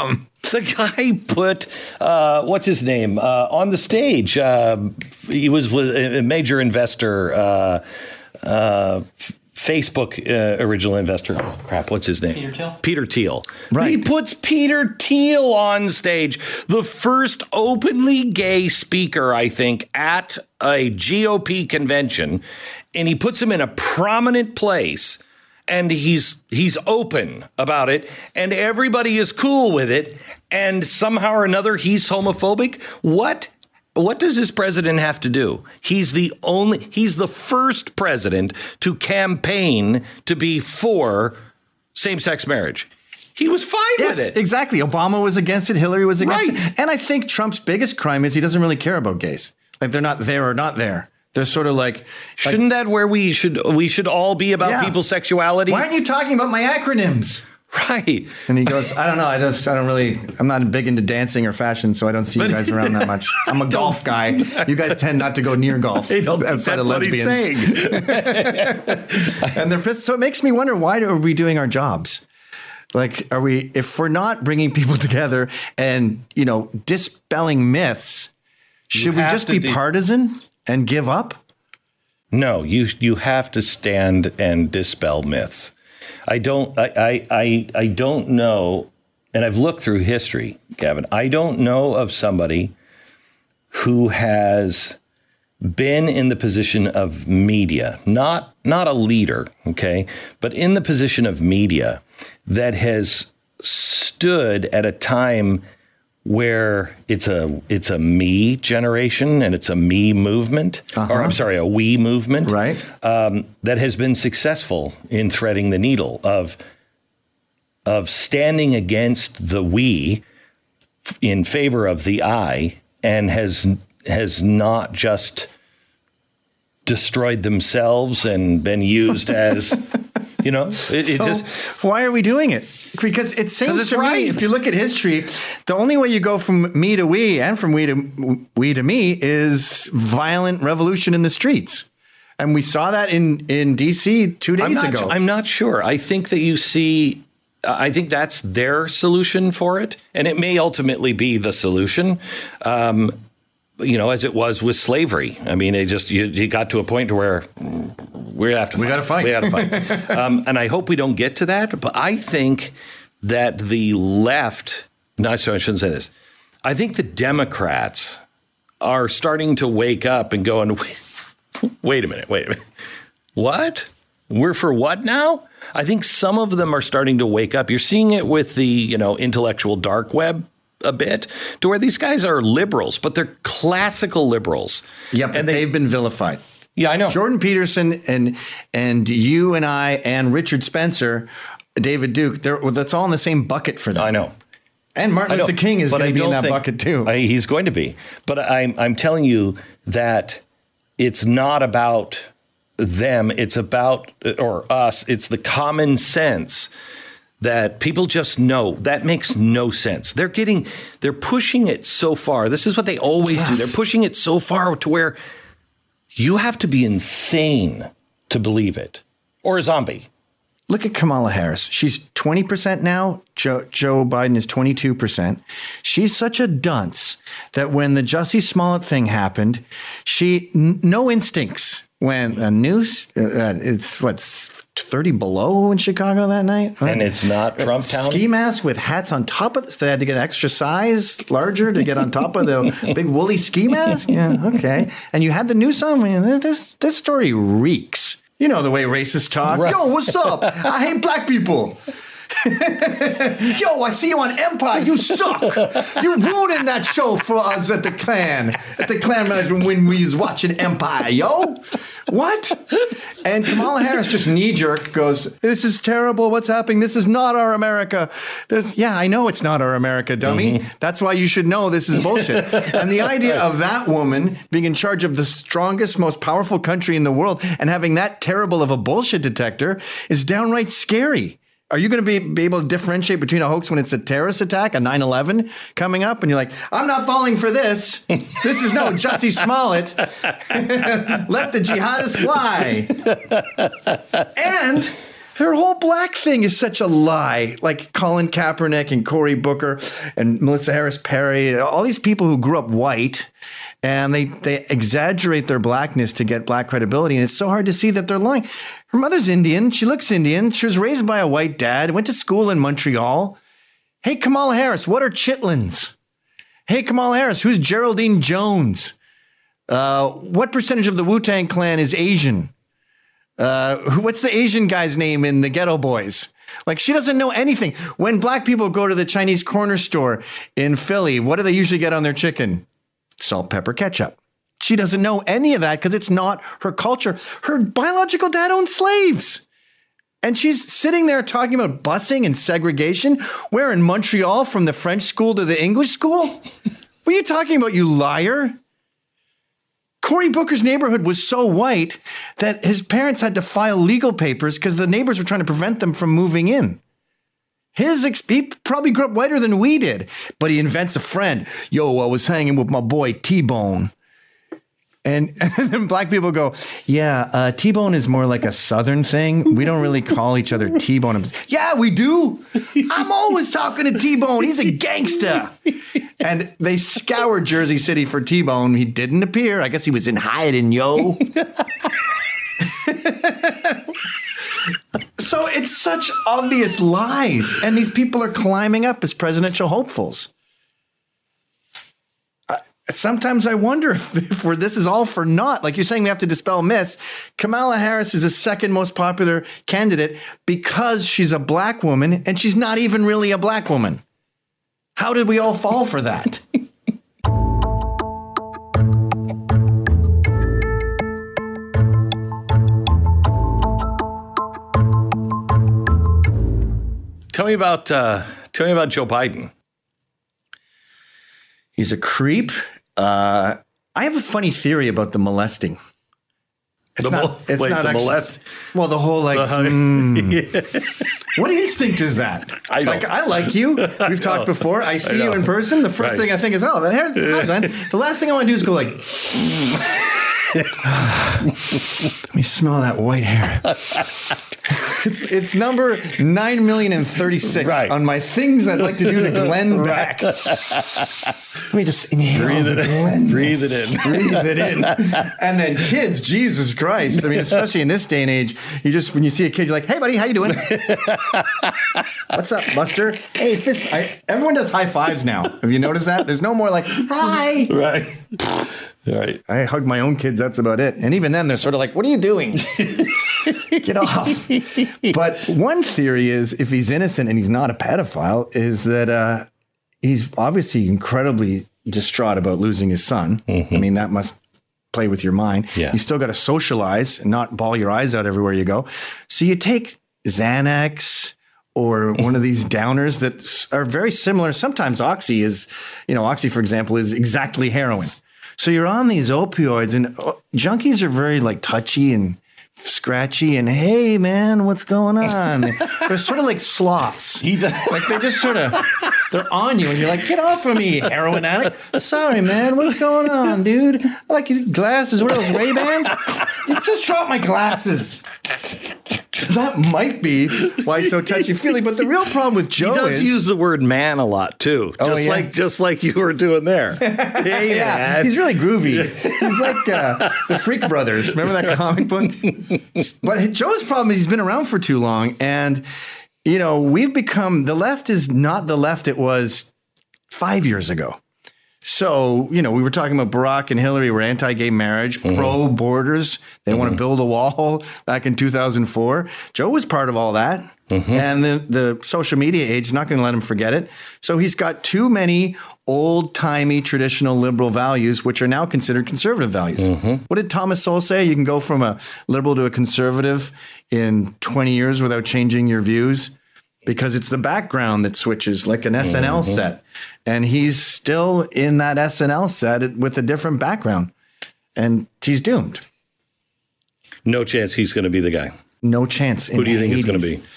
The guy put, uh, what's his name, uh, on the stage. Uh, he was, was a major investor, uh, uh, Facebook uh, original investor. Oh, crap, what's his name? Peter Thiel. Peter Thiel. Right. He puts Peter Thiel on stage, the first openly gay speaker, I think, at a G O P convention, and he puts him in a prominent place. And he's he's open about it, and everybody is cool with it. And somehow or another, he's homophobic. What what does this president have to do? He's the only he's the first president to campaign to be for same-sex marriage. He was fine Yes, with it. exactly. Obama was against it. Hillary was against Right. it. And I think Trump's biggest crime is he doesn't really care about gays. Like they're not there or not there. They're sort of like, like Shouldn't that where we should we should all be about Yeah. people's sexuality? why aren't you talking about my acronyms? Right. And he goes, I don't know. I just, I don't really, I'm not big into dancing or fashion, so I don't see you guys around that much. I'm a golf guy. You guys tend not to go near golf. I don't think outside that's of what he's lesbians. saying. And they're pissed. So it makes me wonder, why are we doing our jobs? Like, are we, if we're not bringing people together and, you know, dispelling myths, should we have just to be do- partisan and give up? No, you you have to stand and dispel myths. I don't I, I I I don't know, and I've looked through history, Gavin. I don't know of somebody who has been in the position of media, not not a leader, okay, but in the position of media that has stood at a time where it's a it's a me generation and it's a me movement, Uh-huh. or I'm sorry, a we movement, Right. Um, that has been successful in threading the needle of of standing against the we in favor of the I, and has has not just destroyed themselves and been used as, you know, it, it So just. why are we doing it? Because it seems it's to right. me, if you look at history, the only way you go from me to we and from we to we to me is violent revolution in the streets. And we saw that in, in D C two days I'm not, ago. I'm not sure. I think that you see, I think that's their solution for it. And it may ultimately be the solution, um, you know, as it was with slavery. I mean, it just, you, you got to a point where we have to fight. We gotta fight. We got to fight. um, and I hope we don't get to that. But I think that the left, no, sorry, I shouldn't say this. I think the Democrats are starting to wake up and go, and wait a minute, wait a minute. What? We're for what now? I think some of them are starting to wake up. You're seeing it with the, you know, intellectual dark web a bit, to where these guys are liberals, but they're classical liberals. Yeah, but and they, they've been vilified. Yeah, I know. Jordan Peterson and and you and I and Richard Spencer, David Duke, they're, well, that's all in the same bucket for them. I know. And Martin I know, Luther King is but going I to be in don't that think- bucket too. I, he's going to be. But I'm I'm telling you that it's not about them. It's about, or us. It's the common sense that people just know. That makes no sense. They're getting, they're pushing it so far. This is what they always do. Yes. They're pushing it so far to where you have to be insane to believe it, or a zombie. Look at Kamala Harris. She's twenty percent now. Joe, Joe Biden is twenty-two percent. She's such a dunce that when the Jussie Smollett thing happened, she, n- no instincts. When a noose, uh, it's what's thirty below in Chicago that night. And it's not Trump town. Ski mask with hats on top of this. They had to get extra size, larger to get on top of the big woolly ski mask. Yeah, okay. And you had the noose on. Man, this this story reeks. You know the way racists talk. Right. Yo, what's up? I hate black people. Yo, I see you on Empire. You suck. You ruining that show for us at the Klan. At the Klan management when we was watching Empire, yo. What? And Kamala Harris just knee-jerk goes, this is terrible. What's happening? This is not our America. This, yeah, I know it's not our America, dummy. Mm-hmm. That's why you should know this is bullshit. And the idea of that woman being in charge of the strongest, most powerful country in the world and having that terrible of a bullshit detector is downright scary. Are you going to be, be able to differentiate between a hoax when it's a terrorist attack, a nine eleven coming up, and you're like, I'm not falling for this. This is no Jussie Smollett. Let the jihadists fly. And Her whole black thing is such a lie. Like Colin Kaepernick and Cory Booker and Melissa Harris Perry, all these people who grew up white, and they, they exaggerate their blackness to get black credibility. And it's so hard to see that they're lying. Her mother's Indian. She looks Indian. She was raised by a white dad, went to school in Montreal. Hey, Kamala Harris, what are chitlins? Hey, Kamala Harris, who's Geraldine Jones? Uh, what percentage of the Wu-Tang Clan is Asian? Uh, what's the Asian guy's name in the Ghetto Boys? Like, she doesn't know anything. When black people go to the Chinese corner store in Philly, what do they usually get on their chicken? Salt, pepper, ketchup. She doesn't know any of that because it's not her culture. Her biological dad owned slaves. And she's sitting there talking about busing and segregation. Where in Montreal, from the French school to the English school? What are you talking about, you liar? Cory Booker's neighborhood was so white that his parents had to file legal papers because the neighbors were trying to prevent them from moving in. His ex- he probably grew up whiter than we did, but he invents a friend. Yo, I was hanging with my boy T-Bone. And, and then black people go, yeah, uh, T-Bone is more like a Southern thing. We don't really call each other T-Bone. Yeah, we do. I'm always talking to T-Bone. He's a gangster. And they scoured Jersey City for T-Bone. He didn't appear. I guess he was in hiding, yo. So it's such obvious lies. And these people are climbing up as presidential hopefuls. Sometimes I wonder if, if we're, this is all for naught. Like you're saying, we have to dispel myths. Kamala Harris is the second most popular candidate because she's a black woman and she's not even really a black woman. How did we all fall for that? Tell me about uh, tell me about Joe Biden. He's a creep. Uh, I have a funny theory about the molesting. It's the not, mol- it's wait, not the actually, molest? Well, the whole like, Uh-huh. mm. What instinct is that? I know. Like, I like you. We've talked before. I see I you know. in person. The first Right. thing I think is, oh, the hair. Hi, Glenn. The last thing I want to do is go like, let me smell that white hair. It's it's number nine million and thirty six Right. on my things I'd like to do to Glenn back. Let me just inhale Breathe the it in. Glenn. Breathe it in. Breathe it in. And then kids, Jesus Christ. I mean, especially in this day and age, you just, when you see a kid, you're like, hey, buddy, how you doing? What's up, Buster? Hey, fist. I, everyone does high fives now. Have you noticed that? There's no more like, hi. Right. Right. I hug my own kids. That's about it. And even then, they're sort of like, what are you doing? Get off. But one theory is, if he's innocent and he's not a pedophile, is that uh, he's obviously incredibly distraught about losing his son. Mm-hmm. I mean, that must play with your mind. Yeah. You still got to socialize and not bawl your eyes out everywhere you go. So you take Xanax or one of these downers that are very similar. Sometimes Oxy is, you know, Oxy, for example, is exactly heroin. So you're on these opioids, and uh, junkies are very like touchy and scratchy and, hey, man, what's going on? They're sort of like sloths. Like they're just sort of, they're on you and you're like, get off of me, heroin addict. Sorry, man, what's going on, dude? I like your glasses. What are those, Ray-Bans? You just dropped my glasses. That might be why he's so touchy-feely. But the real problem with Joe He does is... use the word man a lot, too. Just Oh, yeah. like just like you were doing there. Hey, yeah, man. he's really groovy. He's like uh, the Freak Brothers. Remember that comic book? But Joe's problem is he's been around for too long. And, you know, we've become, the left is not the left it was five years ago. So, you know, we were talking about Barack and Hillary were anti-gay marriage, mm-hmm. pro-borders. They mm-hmm. want to build a wall back in two thousand four. Joe was part of all that. Mm-hmm. And the, the social media age is not going to let him forget it. So he's got too many old-timey traditional liberal values, which are now considered conservative values. Mm-hmm. What did Thomas Sowell say? You can go from a liberal to a conservative in twenty years without changing your views. Because it's the background that switches, like an S N L mm-hmm. set. And he's still in that S N L set with a different background. And he's doomed. No chance he's going to be the guy. No chance. Who do you think Hades. it's going to be?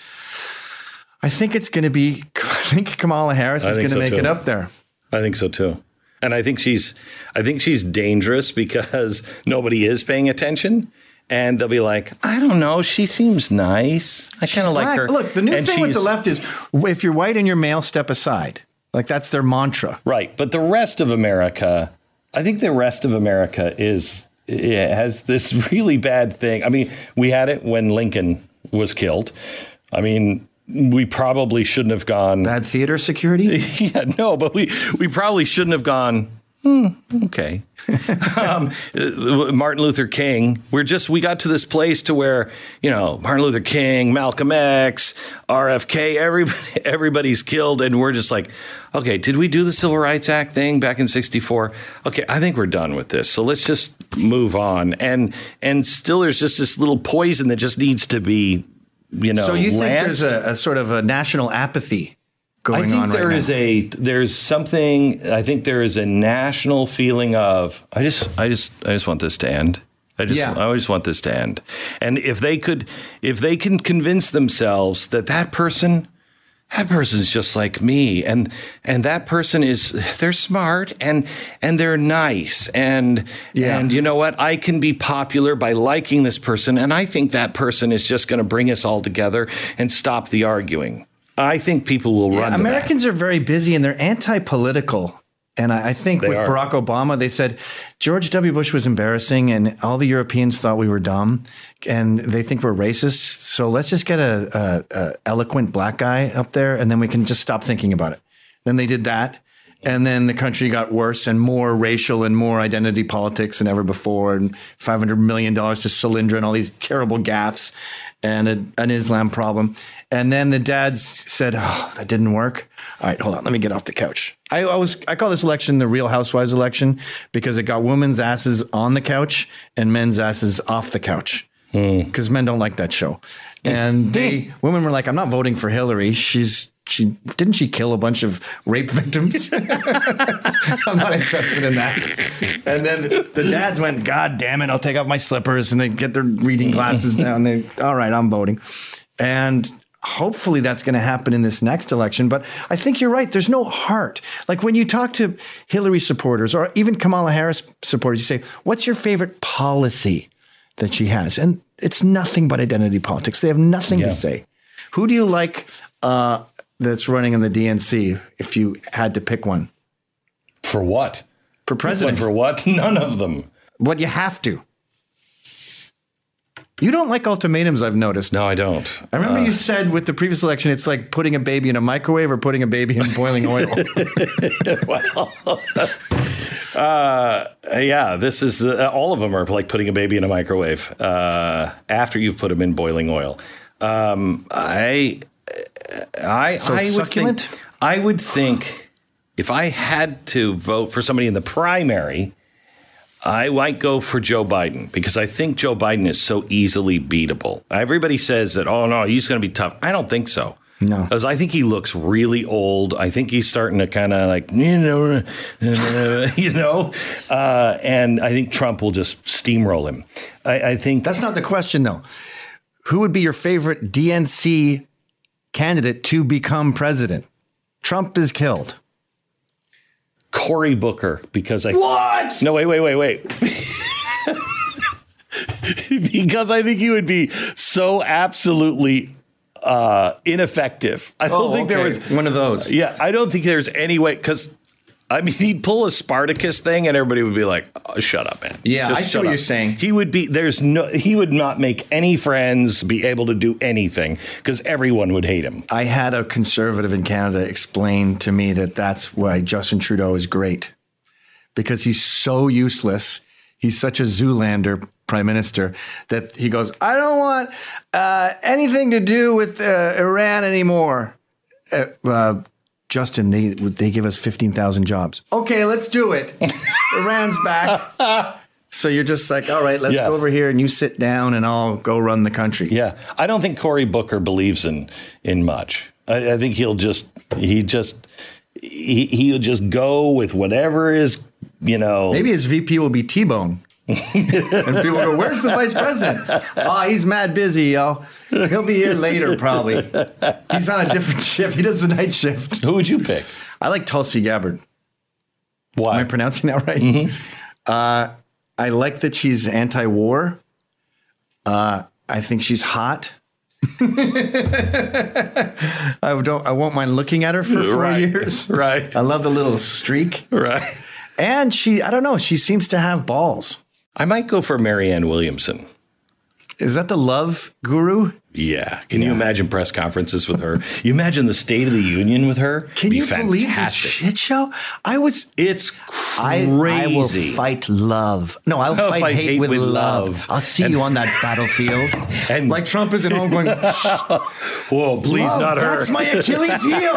I think it's going to be, I think Kamala Harris is going to so make too. it up there. I think so too. And I think she's, I think she's dangerous because nobody is paying attention. and they'll be like, I don't know, she seems nice. I kind of like her. Look, the new and thing with the she's- left is if you're white and you're male, step aside. Like that's their mantra. Right. But the rest of America, I think the rest of America is it has this really bad thing. I mean, we had it when Lincoln was killed. I mean, we probably shouldn't have gone. Bad theater security? Yeah, no, but we, we probably shouldn't have gone. Hmm, okay. um, Martin Luther King. We're just we got to this place to where, you know, Martin Luther King, Malcolm X, R F K, everybody, everybody's killed. And we're just like, OK, did we do the Civil Rights Act thing back in sixty-four? OK, I think we're done with this. So let's just move on. And and still there's just this little poison that just needs to be, you know, So you think lanced. there's a, a sort of a national apathy going I think on there right is now? a there's something I think there is a national feeling of I just I just I just want this to end. I just Yeah. I just want this to end. And if they could if they can convince themselves that that person that person's just like me and and that person is they're smart and and they're nice and Yeah. and you know what, I can be popular by liking this person, and I think that person is just going to bring us all together and stop the arguing. I think people will run. to that. Americans are very busy and they're anti-political. And I, I think They with are. Barack Obama, they said George W. Bush was embarrassing and all the Europeans thought we were dumb and they think we're racist. So let's just get a, a, a eloquent black guy up there and then we can just stop thinking about it. Then they did that. And then the country got worse and more racial and more identity politics than ever before. And five hundred million dollars to Solyndra and all these terrible gaffes and a, an Islam problem. And then the dads said, oh, that didn't work. All right, hold on. Let me get off the couch. I, I was I call this election the Real Housewives election because it got women's asses on the couch and men's asses off the couch because men don't like that show. And they women were like, I'm not voting for Hillary. She's She didn't she kill a bunch of rape victims? I'm not interested in that. And then the dads went, God damn it, I'll take off my slippers, and they get their reading glasses down. They, all right, I'm voting. And hopefully that's going to happen in this next election. But I think you're right. There's no heart. Like when you talk to Hillary supporters or even Kamala Harris supporters, you say, what's your favorite policy that she has? And it's nothing but identity politics. They have nothing Yeah. to say. Who do you like uh, that's running in the D N C if you had to pick one? For what? For president. For what? None of them. What you have to. You don't like ultimatums, I've noticed. No, I don't. I remember Uh, you said with the previous election, it's like putting a baby in a microwave or putting a baby in boiling oil. well, uh, yeah, this is uh, all of them are like putting a baby in a microwave uh, after you've put them in boiling oil. Um, I, I, So I would succulent? think, I would think if I had to vote for somebody in the primary, I might go for Joe Biden because I think Joe Biden is so easily beatable. Everybody says that, oh, no, he's going to be tough. I don't think so. No. Because I think he looks really old. I think he's starting to kind of like, you know, you know, uh, and I think Trump will just steamroll him. I, I think That's not the question, though. Who would be your favorite D N C candidate to become president? Trump is killed. Cory Booker, because I What? no wait wait wait wait because I think he would be so absolutely uh, ineffective. I don't Oh, think there okay. was one of those. Yeah, I don't think there's any way because. I mean, he'd pull a Spartacus thing, and everybody would be like, oh, "Shut up, man." Yeah, Just I see shut what up. you're saying. He would be there's no. He would not make any friends, be able to do anything because everyone would hate him. I had a conservative in Canada explain to me that that's why Justin Trudeau is great because he's so useless. He's such a Zoolander prime minister that he goes, I don't want uh, anything to do with uh, Iran anymore. Uh, uh, Justin, they they give us fifteen thousand jobs. Okay, let's do it. Iran's back. So you're just like, all right, let's Yeah. go over here and you sit down and I'll go run the country. Yeah, I don't think Cory Booker believes in in much. I, I think he'll just he just he he'll just go with whatever is you know. Maybe his V P will be T-Bone. And people go, where's the vice president? Oh, he's mad busy, yo. He'll be here later, probably. He's on a different shift. He does the night shift. Who would you pick? I like Tulsi Gabbard. Why? Am I pronouncing that right? Mm-hmm. Uh, I like that she's anti-war. Uh, I think she's hot. I don't. I won't mind looking at her for four right. years. Right. I love the little streak. Right. And she, I don't know, she seems to have balls. I might go for Marianne Williamson. Is that the love guru? Yeah. Can yeah. you imagine press conferences with her? You imagine the State of the Union with her? Can Be you fantastic. believe this shit show? I was. It's crazy. I, I will fight love. No, I'll, I'll fight, fight hate, hate with, with love. love. I'll see and, you on that battlefield. And like Trump is at home going, whoa, please love, not her. That's my Achilles heel.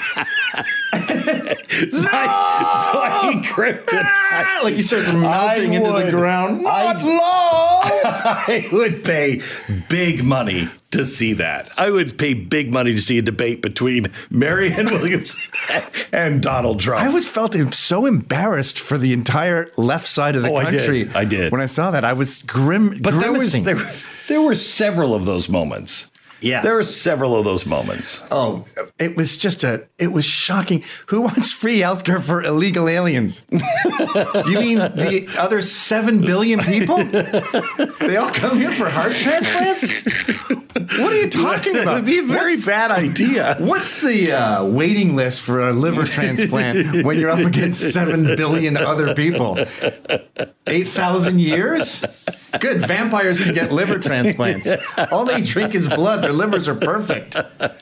It's no! my, it's my kryptonite. Like he starts melting into the ground. Not I'd, love. I would pay big money to see that. I would pay big money to see a debate between Marianne Williamson and Donald Trump. I always felt so embarrassed for the entire left side of the oh, country. I did. I did. When I saw that, I was grim. But there was grimacing. there, there were several of those moments. Yeah. There were several of those moments. Oh, it was just a, it was shocking. Who wants free healthcare for illegal aliens? You mean the other seven billion people? They all come here for heart transplants? What are you talking about? It would be a very what's, bad idea. What's the uh, waiting list for a liver transplant when you're up against seven billion other people? eight thousand years? Good. Vampires can get liver transplants. All they drink is blood. Their livers are perfect.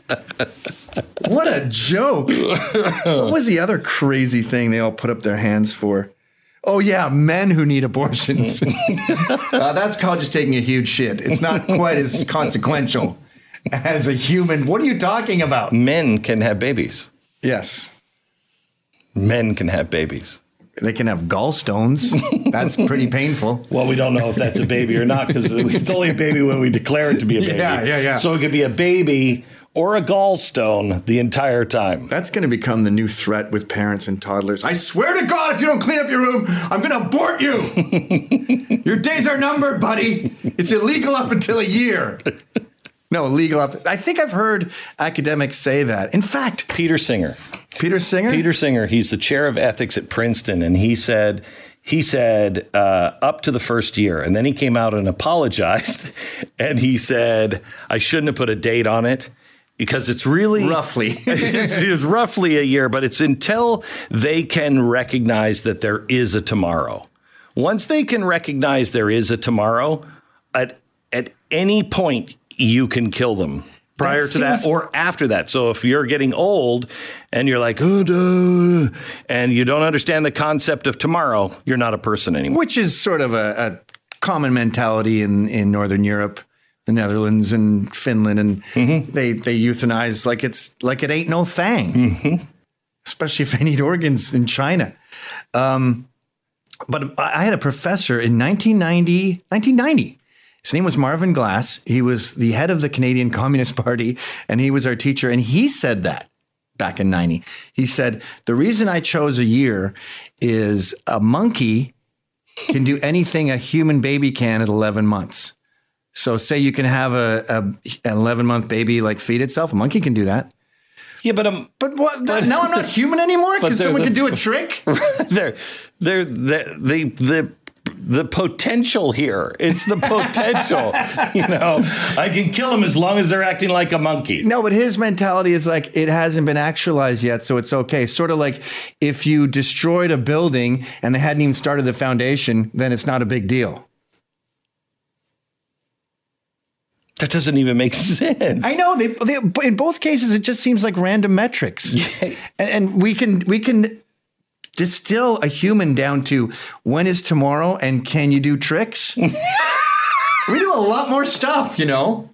What a joke. What was the other crazy thing they all put up their hands for? Oh, yeah, men who need abortions. uh, that's called just taking a huge shit. It's not quite as consequential as a human. What are you talking about? Men can have babies. Yes. Men can have babies. They can have gallstones. That's pretty painful. Well, we don't know if that's a baby or not because it's only a baby when we declare it to be a baby. Yeah, yeah, yeah. So it could be a baby or a gallstone the entire time. That's going to become the new threat with parents and toddlers. I swear to God, if you don't clean up your room, I'm going to abort you. Your days are numbered, buddy. It's illegal up until a year. No, illegal up. I think I've heard academics say that. In fact, Peter Singer. Peter Singer? Peter Singer. He's the chair of ethics at Princeton. And he said, he said uh, up to the first year. And then he came out and apologized. And he said, I shouldn't have put a date on it. Because it's really roughly it's, it's roughly a year, but it's until they can recognize that there is a tomorrow. Once they can recognize there is a tomorrow, at at any point you can kill them prior that to that or after that. So if you're getting old and you're like, oh, duh, and you don't understand the concept of tomorrow, you're not a person anymore. Which is sort of a, a common mentality in, in Northern Europe. The Netherlands and Finland, and mm-hmm. they they euthanize like it's like it ain't no thing, mm-hmm. especially if they need organs in China. Um, but I had a professor in nineteen ninety, nineteen ninety. His name was Marvin Glass. He was the head of the Canadian Communist Party, and he was our teacher. And he said that back in ninety. He said, the reason I chose a year is a monkey can do anything a human baby can at eleven months. So say you can have a, a an eleven month baby like feed itself. A monkey can do that. Yeah, but um, but what? But, now I'm not human anymore because someone the, can do a trick. They're they're the the the the potential here. It's the potential. You know, I can kill them as long as they're acting like a monkey. No, but his mentality is like it hasn't been actualized yet, so it's okay. Sort of like if you destroyed a building and they hadn't even started the foundation, then it's not a big deal. That doesn't even make sense. I know. They, they, in both cases, it just seems like random metrics. Yeah. And, and we can we can distill a human down to when is tomorrow and can you do tricks? We do a lot more stuff, you know.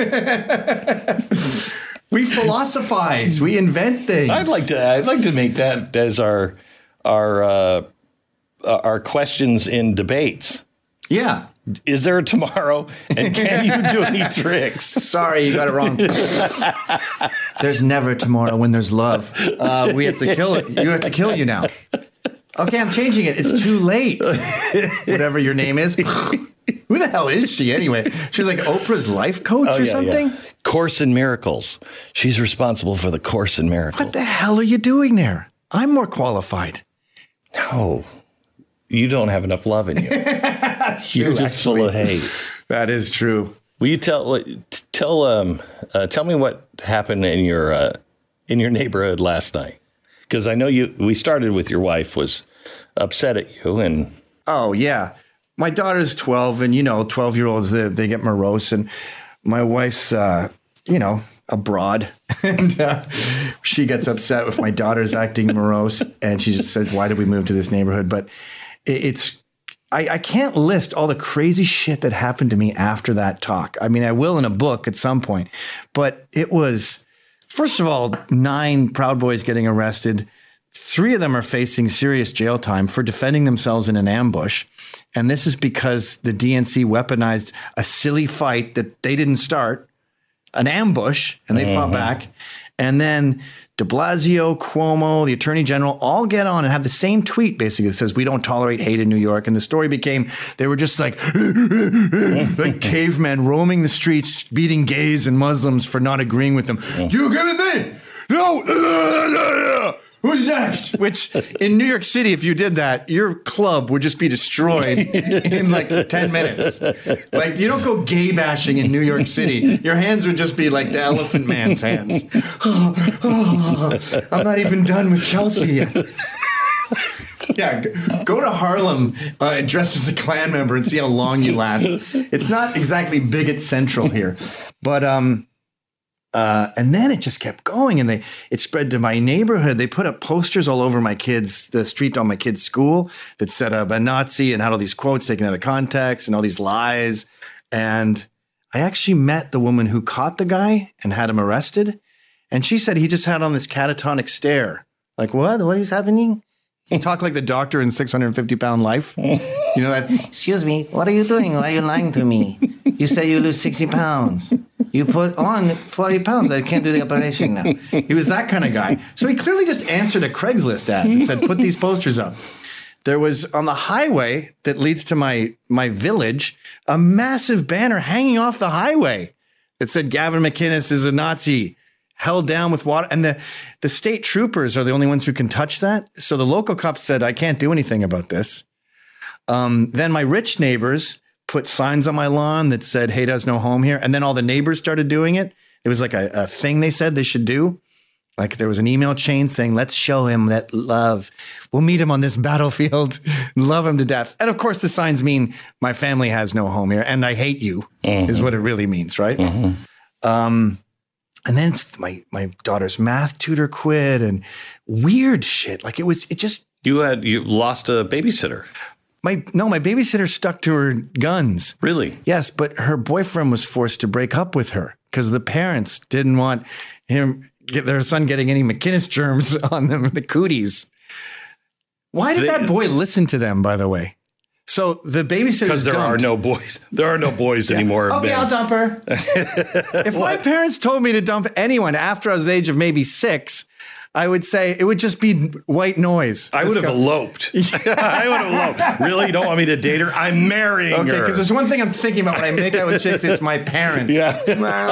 We philosophize. We invent things. I'd like to. I'd like to make that as our our uh, our questions in debates. Yeah. Is there a tomorrow? And can you do any tricks? Sorry, you got it wrong. There's never tomorrow when there's love. Uh, we have to kill it. You have to kill you now. Okay, I'm changing it. It's too late. Whatever your name is. Who the hell is she anyway? She's like Oprah's life coach oh, or yeah, something? Yeah. Course in Miracles. She's responsible for the Course in Miracles. What the hell are you doing there? I'm more qualified. No. You don't have enough love in you. That's You're true, just actually. full of hate. That is true. Will you tell tell um uh, tell me what happened in your uh, in your neighborhood last night? Because I know you. We started with your wife was upset at you, and oh yeah, my daughter's twelve, and you know, twelve year olds they, they get morose, and my wife's uh, you know abroad, and uh, she gets upset with my daughter's acting morose, and she just said, "Why did we move to this neighborhood?" But it, it's. I, I can't list all the crazy shit that happened to me after that talk. I mean, I will in a book at some point, but it was, first of all, nine Proud Boys getting arrested. Three of them are facing serious jail time for defending themselves in an ambush. And this is because the D N C weaponized a silly fight that they didn't start, an ambush, and they uh-huh. fought back. And then de Blasio, Cuomo, the attorney general all get on and have the same tweet basically that says, we don't tolerate hate in New York. And the story became they were just like, like cavemen roaming the streets, beating gays and Muslims for not agreeing with them. Mm. You give it me? No. Who's next? Which in New York City, if you did that, your club would just be destroyed in like ten minutes. Like you don't go gay bashing in New York City. Your hands would just be like the Elephant Man's hands. Oh, oh, I'm not even done with Chelsea yet. Yeah, go to Harlem uh, dressed as a Klan member and see how long you last. It's not exactly bigot central here, but um. Uh, and then it just kept going, and they it spread to my neighborhood. They put up posters all over my kids, the street on my kids' school that said uh, a Nazi and had all these quotes taken out of context and all these lies. And I actually met the woman who caught the guy and had him arrested. And she said he just had on this catatonic stare. Like, what? What is happening? He talked like the doctor in six hundred fifty pound life. You know that? Excuse me, what are you doing? Why are you lying to me? You said you lose sixty pounds. You put on forty pounds. I can't do the operation now. He was that kind of guy. So he clearly just answered a Craigslist ad and said, put these posters up. There was on the highway that leads to my, my village, a massive banner hanging off the highway that said Gavin McInnes is a Nazi, held down with water. And the, the state troopers are the only ones who can touch that. So the local cops said, I can't do anything about this. Um, then my rich neighbors put signs on my lawn that said, hate has no home here. And then all the neighbors started doing it. It was like a, a thing they said they should do. Like there was an email chain saying, let's show him that love. We'll meet him on this battlefield, love him to death. And of course, the signs mean my family has no home here and I hate you mm-hmm. is what it really means, right? Mm-hmm. Um, and then my, my daughter's math tutor quit and weird shit. Like it was, it just. You had, you lost a babysitter. My no, my babysitter stuck to her guns. Really? Yes, but her boyfriend was forced to break up with her because the parents didn't want him, get their son getting any McInnes germs on them, the cooties. Why did they, that boy listen to them, by the way? So the babysitter because there dumped. are no boys. There are no boys yeah. anymore. Okay, I'll dump her. If my parents told me to dump anyone after I was the age of maybe six, I would say it would just be white noise. I would have go. eloped. I would have eloped. Really? You don't want me to date her? I'm marrying okay, her. Okay, because there's one thing I'm thinking about when I make out with chicks. It's my parents. Yeah.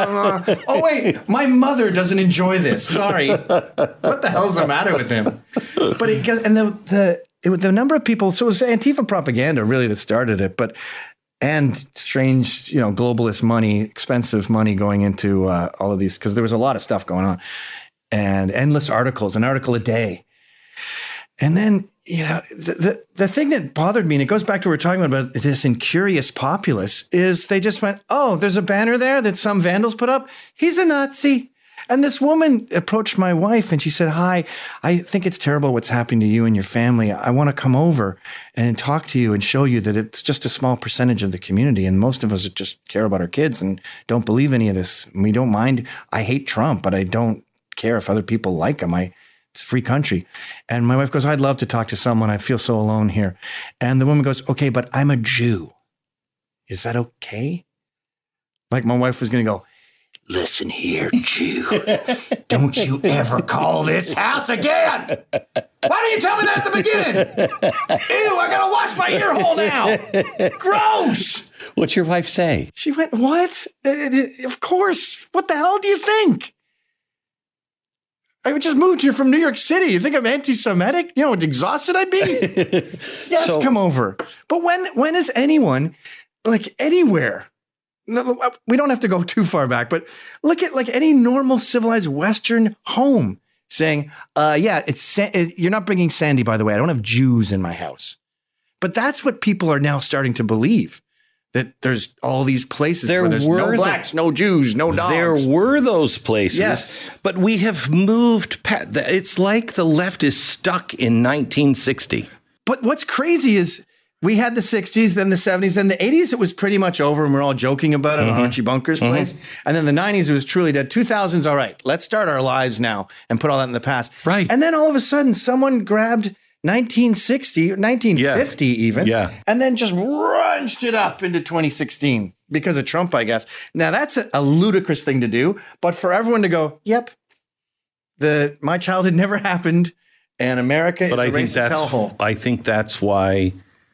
Oh, wait. My mother doesn't enjoy this. Sorry. What the hell's the matter with him? But it and the the it, the number of people. So it was Antifa propaganda really that started it, but and strange, you know, globalist money, expensive money going into uh, all of these because there was a lot of stuff going on. And endless articles, an article a day. And then, you know, the, the, the thing that bothered me, and it goes back to what we're talking about, this incurious populace, is they just went, oh, there's a banner there that some vandals put up. He's a Nazi. And this woman approached my wife and she said, hi, I think it's terrible what's happening to you and your family. I want to come over and talk to you and show you that it's just a small percentage of the community. And most of us just care about our kids and don't believe any of this. We don't mind. I hate Trump, but I don't care if other people like him. I, it's a free country. And my wife goes, I'd love to talk to someone. I feel so alone here. And the woman goes, okay, but I'm a Jew. Is that okay? Like my wife was going to go, listen here, Jew. Don't you ever call this house again. Why didn't you tell me that at the beginning? Ew, I got to wash my ear hole now. Gross. What's your wife say? She went, what? Uh, of course. What the hell do you think? I just moved here from New York City. You think I'm anti-Semitic? You know how exhausted I'd be? Yes, so, come over. But when when is anyone, like anywhere, we don't have to go too far back, but look at like any normal civilized Western home saying, uh, yeah, it's it, you're not bringing Sandy, by the way. I don't have Jews in my house. But that's what people are now starting to believe, that there's all these places there where there's were no blacks, the, no Jews, no dogs. There were those places. Yes. But we have moved past. It's like the left is stuck in nineteen sixty. But what's crazy is we had the sixties, then the seventies, then the eighties, it was pretty much over and we're all joking about it mm-hmm. on Archie Bunker's mm-hmm. place. And then the nineties, it was truly dead. two thousands, all right, let's start our lives now and put all that in the past. Right. And then all of a sudden, someone grabbed nineteen sixty, nineteen fifty yeah. even, yeah. and then just runched it up into twenty sixteen because of Trump, I guess. Now, that's a, a ludicrous thing to do, but for everyone to go, yep, the my childhood never happened, and America but is I a think racist that's, hellhole. I think that's why...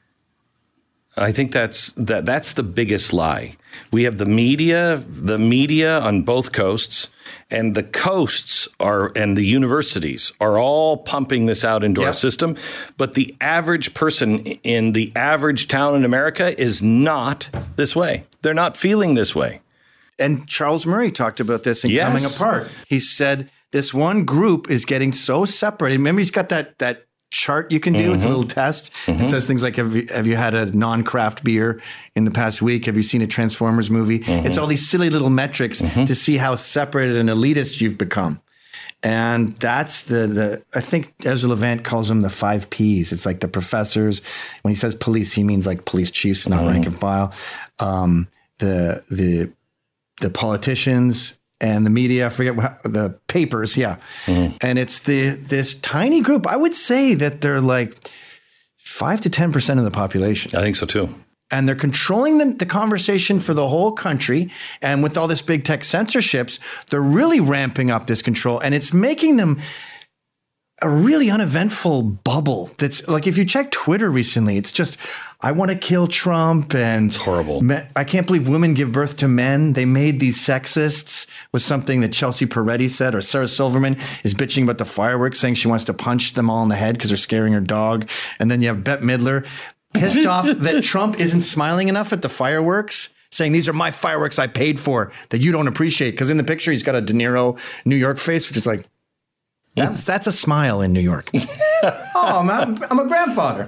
I think that's that that's the biggest lie. We have the media, the media on both coasts, and the coasts are and the universities are all pumping this out into yep. our system. But the average person in the average town in America is not this way. They're not feeling this way. And Charles Murray talked about this in yes. Coming Apart. He said this one group is getting so separated. Remember, he's got that that. chart you can do. Mm-hmm. It's a little test. Mm-hmm. It says things like, have you, have you had a non-craft beer in the past week? Have you seen a Transformers movie? Mm-hmm. It's all these silly little metrics mm-hmm. to see how separated and elitist you've become. And that's the, the I think Ezra Levant calls them the five Ps. It's like the professors. When he says police, he means like police chiefs, not mm-hmm. rank and file. Um, the, the, the politicians, and the media, I forget what, the papers, yeah. Mm-hmm. And it's the this tiny group. I would say that they're like five to ten percent of the population. I think so too. And they're controlling the, the conversation for the whole country. And with all this big tech censorships, they're really ramping up this control. And it's making them a really uneventful bubble. That's like, if you check Twitter recently, it's just, I want to kill Trump, and it's horrible. Me, I can't believe women give birth to men. They made these sexists, was something that Chelsea Peretti said, or Sarah Silverman is bitching about the fireworks, saying she wants to punch them all in the head because they're scaring her dog. And then you have Bette Midler pissed off that Trump isn't smiling enough at the fireworks, saying these are my fireworks I paid for that you don't appreciate. Because in the picture, he's got a De Niro New York face, which is like, That's, that's a smile in New York. Oh, man, I'm a grandfather.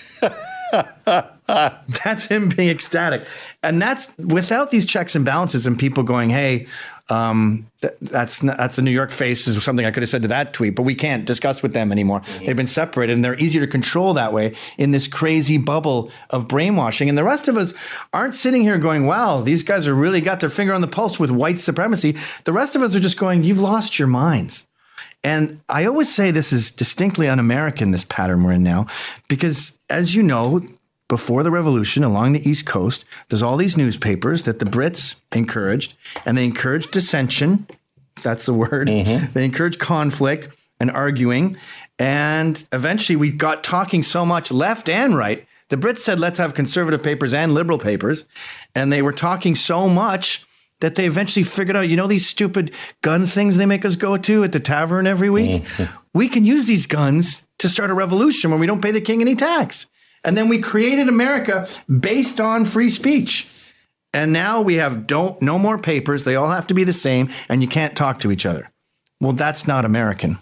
That's him being ecstatic. And that's without these checks and balances and people going, hey, um, th- that's not, that's a New York face is something I could have said to that tweet, but we can't discuss with them anymore. Mm-hmm. They've been separated and they're easier to control that way in this crazy bubble of brainwashing. And the rest of us aren't sitting here going, wow, these guys are really got their finger on the pulse with white supremacy. The rest of us are just going, you've lost your minds. And I always say this is distinctly un-American, this pattern we're in now, because as you know, before the revolution along the East Coast, there's all these newspapers that the Brits encouraged, and they encouraged dissension. That's the word. Mm-hmm. They encouraged conflict and arguing. And eventually we got talking so much left and right. The Brits said, let's have conservative papers and liberal papers. And they were talking so much that they eventually figured out, you know, these stupid gun things they make us go to at the tavern every week? Mm-hmm. We can use these guns to start a revolution where we don't pay the king any tax. And then we created America based on free speech. And now we have don't no more papers. They all have to be the same, and you can't talk to each other. Well, that's not American.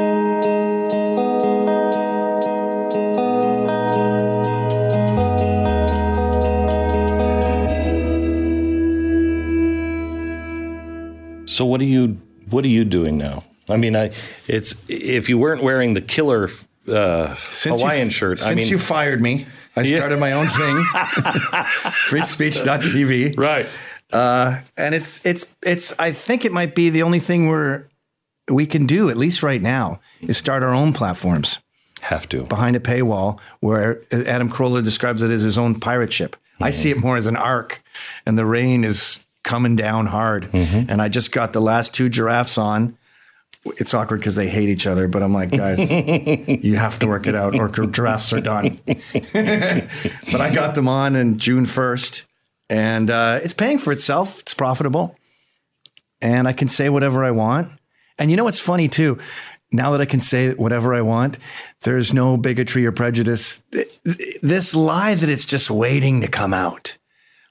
So what are you what are you doing now? I mean, I it's if you weren't wearing the killer uh, Hawaiian shirt. Since I mean, you fired me, I yeah. started my own thing, free speech dot t v. Right, uh, and it's it's it's. I think it might be the only thing we're we can do, at least right now, is start our own platforms. Have to behind a paywall, where Adam Carolla describes it as his own pirate ship. Mm-hmm. I see it more as an ark, and the rain is coming down hard. Mm-hmm. And I just got the last two giraffes on. It's awkward because they hate each other, but I'm like, guys, you have to work it out or giraffes are done. But I got them on in June first, and uh, it's paying for itself. It's profitable. And I can say whatever I want. And you know what's funny too? Now that I can say whatever I want, there's no bigotry or prejudice. This lie that it's just waiting to come out.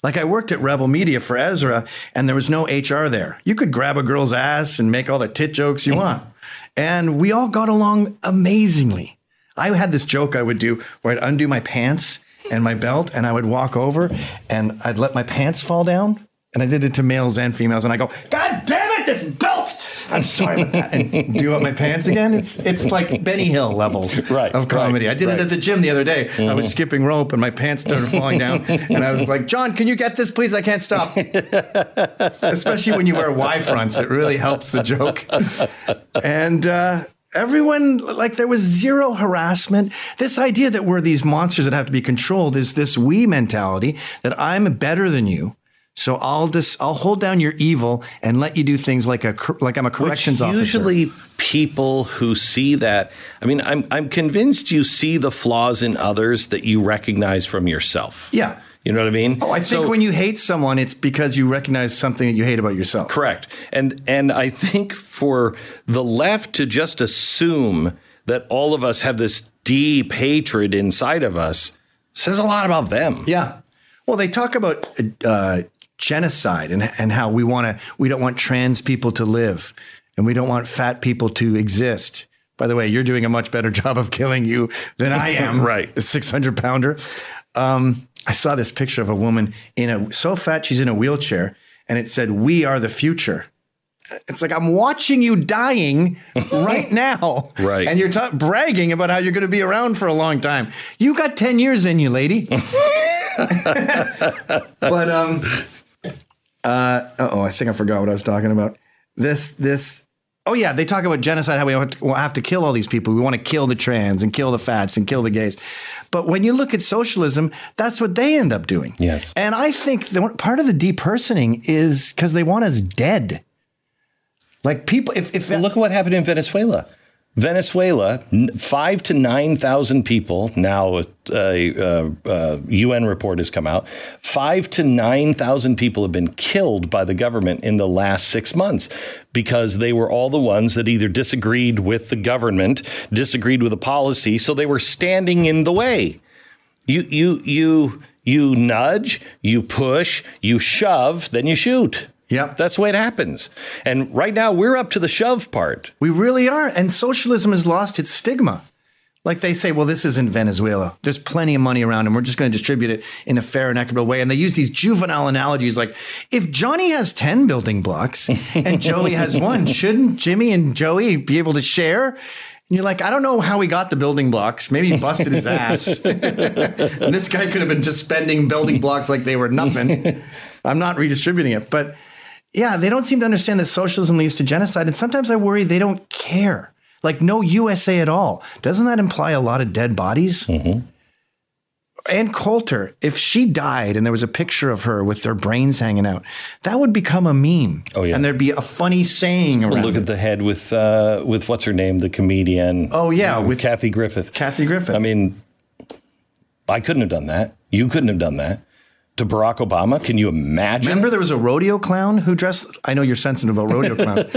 Like I worked at Rebel Media for Ezra, and there was no H R there. You could grab a girl's ass and make all the tit jokes you want. And we all got along amazingly. I had this joke I would do where I'd undo my pants and my belt, and I would walk over and I'd let my pants fall down. And I did it to males and females, and I go, God damn it, this belt! I'm sorry about that. And do up my pants again. It's it's like Benny Hill levels right, of comedy. right, I did right. it at the gym the other day. Mm-hmm. I was skipping rope, and my pants started falling down. And I was like, John, can you get this, please? I can't stop. Especially when you wear Y-fronts. It really helps the joke. And uh, everyone, like there was zero harassment. This idea that we're these monsters that have to be controlled is this we mentality that I'm better than you. So I'll just I'll hold down your evil and let you do things like a like I'm a corrections Which officer. usually people who see that, I mean, I'm I'm convinced you see the flaws in others that you recognize from yourself. Yeah. You know what I mean? Oh, I think so, when you hate someone, it's because you recognize something that you hate about yourself. Correct. And and I think for the left to just assume that all of us have this deep hatred inside of us says a lot about them. Yeah. Well, they talk about uh, genocide and and how we want to we don't want trans people to live and we don't want fat people to exist. By the way, you're doing a much better job of killing you than I am. Right. A six hundred pounder. Um, I saw this picture of a woman in a so fat she's in a wheelchair and it said, "We are the future." It's like, I'm watching you dying right now. Right. And you're ta- bragging about how you're going to be around for a long time. You got ten years in you, lady. But, um, uh, oh, I think I forgot what I was talking about. This, this, oh yeah, they talk about genocide, how we have to, we'll have to kill all these people. We want to kill the trans and kill the fats and kill the gays. But when you look at socialism, that's what they end up doing. Yes. And I think the, part of the depersoning is because they want us dead. Like people, if, if well, look at what happened in Venezuela. Venezuela, five to nine thousand people. Now, a, a, a U N report has come out. Five to nine thousand people have been killed by the government in the last six months because they were all the ones that either disagreed with the government, disagreed with the policy, so they were standing in the way. You, you, you, you nudge, you push, you shove, then you shoot. Yep. That's the way it happens. And right now we're up to the shove part. We really are. And socialism has lost its stigma. Like they say, well, this isn't Venezuela. There's plenty of money around and we're just going to distribute it in a fair and equitable way. And they use these juvenile analogies like, if Johnny has ten building blocks and Joey has one, shouldn't Jimmy and Joey be able to share? And you're like, I don't know how he got the building blocks. Maybe he busted his ass. And this guy could have been just spending building blocks like they were nothing. I'm not redistributing it. But yeah, they don't seem to understand that socialism leads to genocide. And sometimes I worry they don't care. Like no U S A at all. Doesn't that imply a lot of dead bodies? Mm-hmm. Ann Coulter, if she died and there was a picture of her with their brains hanging out, that would become a meme. Oh, yeah. And there'd be a funny saying around Well, look it. at the head with, uh, with what's her name, the comedian. Oh, yeah. Uh, With Kathy Griffith. Kathy Griffith. I mean, I couldn't have done that. You couldn't have done that. To Barack Obama, can you imagine? Remember there was a rodeo clown who dressed, I know you're sensitive about rodeo clowns.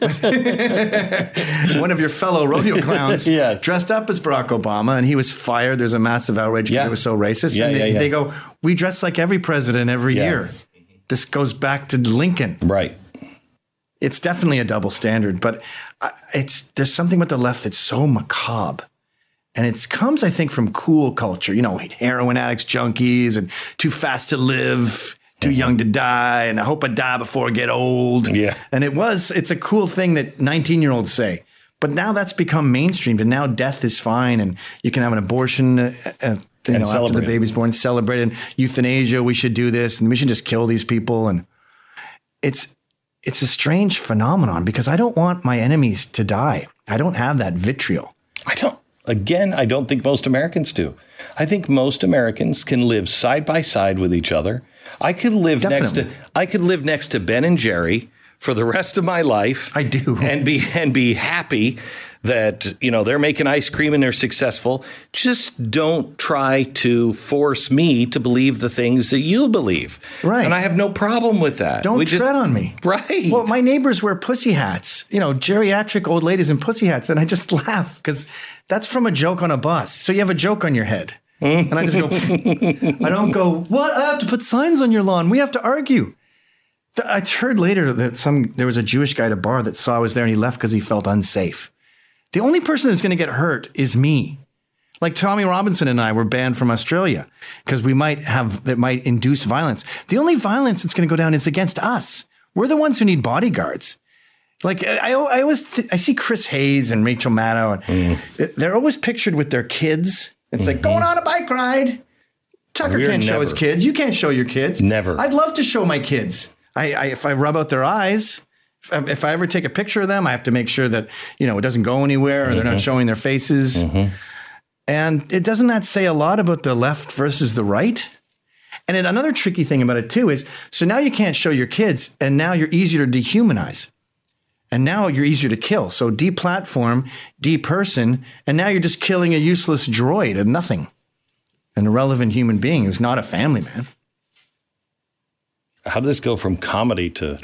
One of your fellow rodeo clowns Yes. dressed up as Barack Obama and he was fired. There's a massive outrage because Yeah. it was so racist. Yeah, and they, yeah, yeah. they go, we dress like every president every Yeah. year. This goes back to Lincoln. Right. It's definitely a double standard, but I- it's there's something with the left that's so macabre. And it comes, I think, from cool culture, you know, heroin addicts, junkies, and too fast to live, too young to die, and I hope I die before I get old. Yeah. And it was, it's a cool thing that nineteen-year-olds say. But now that's become mainstreamed, and now death is fine, and you can have an abortion, uh, uh, you know, after celebrate the it. baby's born, celebrate it. Euthanasia, we should do this, and we should just kill these people. And it's it's a strange phenomenon because I don't want my enemies to die. I don't have that vitriol. I don't. Again, I don't think most Americans do. I think most Americans can live side by side with each other. I could live Definitely. next to I could live next to Ben and Jerry for the rest of my life. I do. And be and be happy that, you know, they're making ice cream and they're successful. Just don't try to force me to believe the things that you believe. Right. And I have no problem with that. Don't We tread just- on me. Right. Well, my neighbors wear pussy hats, you know, geriatric old ladies in pussy hats. And I just laugh because that's from a joke on a bus. So you have a joke on your head. And I just go, I don't go, what? I have to put signs on your lawn. We have to argue. I heard later that some there was a Jewish guy at a bar that saw I was there and he left because he felt unsafe. The only person that's going to get hurt is me. Like Tommy Robinson and I were banned from Australia because we might have, that might induce violence. The only violence that's going to go down is against us. We're the ones who need bodyguards. Like I, I always, th- I see Chris Hayes and Rachel Maddow. And mm. They're always pictured with their kids. It's mm-hmm. like going on a bike ride. Tucker We're can't never. show his kids. You can't show your kids. Never. I'd love to show my kids. I, I if I rub out their eyes, if I, if I ever take a picture of them, I have to make sure that, you know, it doesn't go anywhere or mm-hmm. they're not showing their faces. Mm-hmm. And it doesn't that say a lot about the left versus the right? And then another tricky thing about it too is, so now you can't show your kids and now you're easier to dehumanize. And now you're easier to kill. So deplatform, deperson, and now you're just killing a useless droid of nothing. An irrelevant human being who's not a family man. How did this go from comedy to...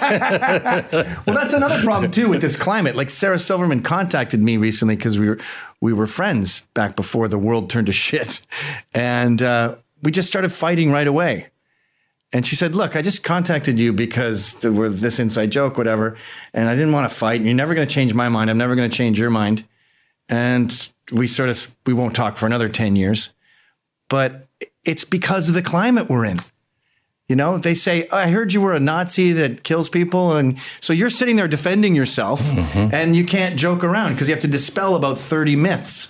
Well, that's another problem, too, with this climate. Like Sarah Silverman contacted me recently because we were we were friends back before the world turned to shit. And uh, we just started fighting right away. And she said, look, I just contacted you because there were this inside joke, whatever. And I didn't want to fight. And you're never going to change my mind. I'm never going to change your mind. And we sort of, we won't talk for another ten years. But it's because of the climate we're in. You know, they say, oh, I heard you were a Nazi that kills people. And so you're sitting there defending yourself mm-hmm. and you can't joke around because you have to dispel about thirty myths.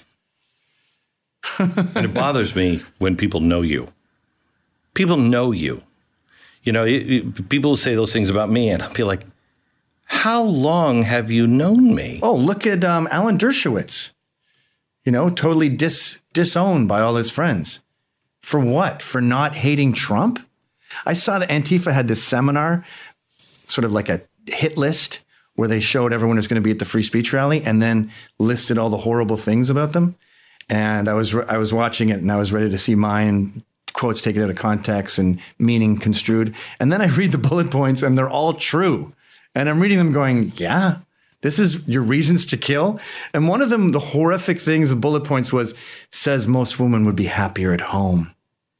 And it bothers me when people know you. People know you. You know, it, it, people say those things about me and I'll be like, how long have you known me? Oh, look at um, Alan Dershowitz. You know, totally dis- disowned by all his friends. For what? For not hating Trump? I saw that Antifa had this seminar, sort of like a hit list, where they showed everyone who's going to be at the free speech rally and then listed all the horrible things about them. And I was I was watching it and I was ready to see mine, quotes taken out of context and meaning construed. And then I read the bullet points and they're all true. And I'm reading them going, yeah, this is your reasons to kill. And one of them, the horrific things, the bullet points was, says most women would be happier at home.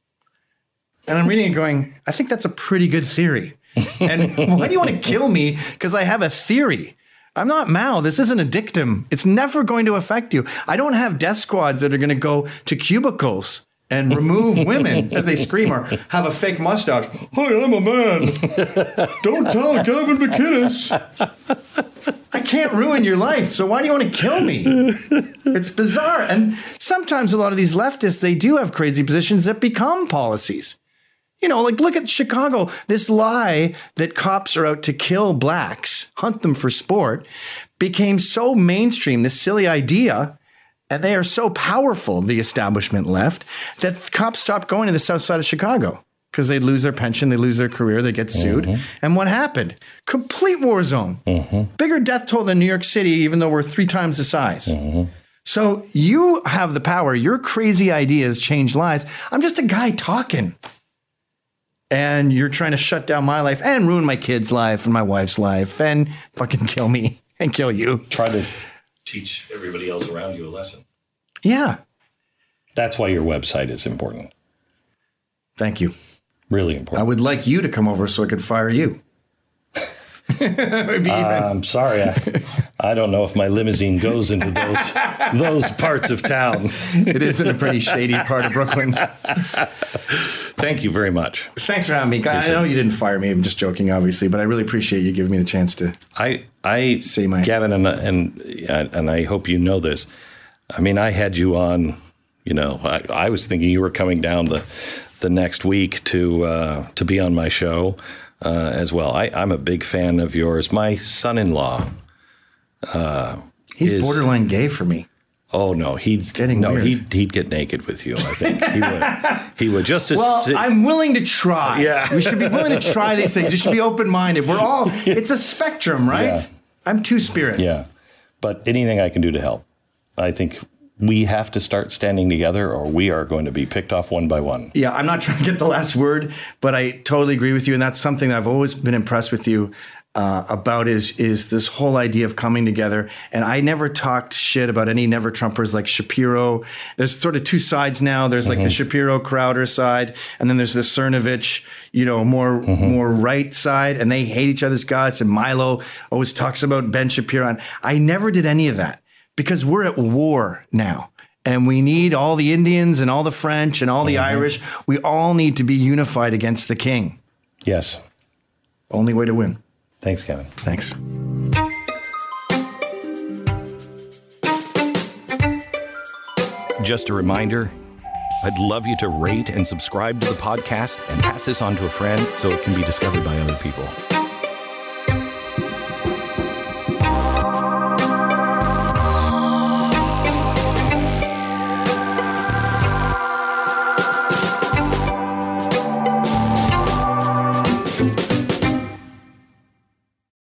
And I'm reading it going, I think that's a pretty good theory. And why do you want to kill me? Because I have a theory. I'm not Mao. This isn't a dictum. It's never going to affect you. I don't have death squads that are going to go to cubicles and remove women as they scream or have a fake mustache. Hi, I'm a man. Don't tell Gavin McInnes. I can't ruin your life. So why do you want to kill me? It's bizarre. And sometimes a lot of these leftists, they do have crazy positions that become policies. You know, like look at Chicago, this lie that cops are out to kill blacks, hunt them for sport, became so mainstream, this silly idea, and they are so powerful, the establishment left, that cops stopped going to the south side of Chicago because they'd lose their pension, they lose their career, they get sued. Mm-hmm. And what happened? Complete war zone. Mm-hmm. Bigger death toll than New York City, even though we're three times the size. Mm-hmm. So you have the power. Your crazy ideas change lives. I'm just a guy talking. And you're trying to shut down my life and ruin my kid's life and my wife's life and fucking kill me and kill you. Try to teach everybody else around you a lesson. Yeah. That's why your website is important. Thank you. Really important. I would like you to come over so I could fire you. uh, I'm sorry. I, I don't know if my limousine goes into those those parts of town. It is in a pretty shady part of Brooklyn. Thank you very much. Thanks for having me. I know you didn't fire me. I'm just joking, obviously, but I really appreciate you giving me the chance to. I I say my Gavin and and and I hope you know this. I mean, I had you on. You know, I, I was thinking you were coming down the the next week to uh, to be on my show. Uh, as well. I, I'm a big fan of yours. My son-in-law. Uh, He's is, borderline gay for me. Oh, no. He'd, getting no, weird. he'd, he'd get naked with you, I think. He would. He would just to Well, sit. I'm willing to try. Yeah. We should be willing to try these things. You should be open-minded. We're all, it's a spectrum, right? Yeah. I'm two-spirit. Yeah. But anything I can do to help. I think we have to start standing together or we are going to be picked off one by one. Yeah, I'm not trying to get the last word, but I totally agree with you. And that's something that I've always been impressed with you uh, about is is this whole idea of coming together. And I never talked shit about any Never Trumpers like Shapiro. There's sort of two sides now. There's like mm-hmm. the Shapiro Crowder side, and then there's the Cernovich, you know, more mm-hmm. more right side, and they hate each other's guts. And Milo always talks about Ben Shapiro. And I never did any of that because we're at war now. And we need all the Indians and all the French and all the mm-hmm. Irish. We all need to be unified against the king. Yes. Only way to win. Thanks, Kevin. Thanks. Just a reminder, I'd love you to rate and subscribe to the podcast and pass this on to a friend so it can be discovered by other people.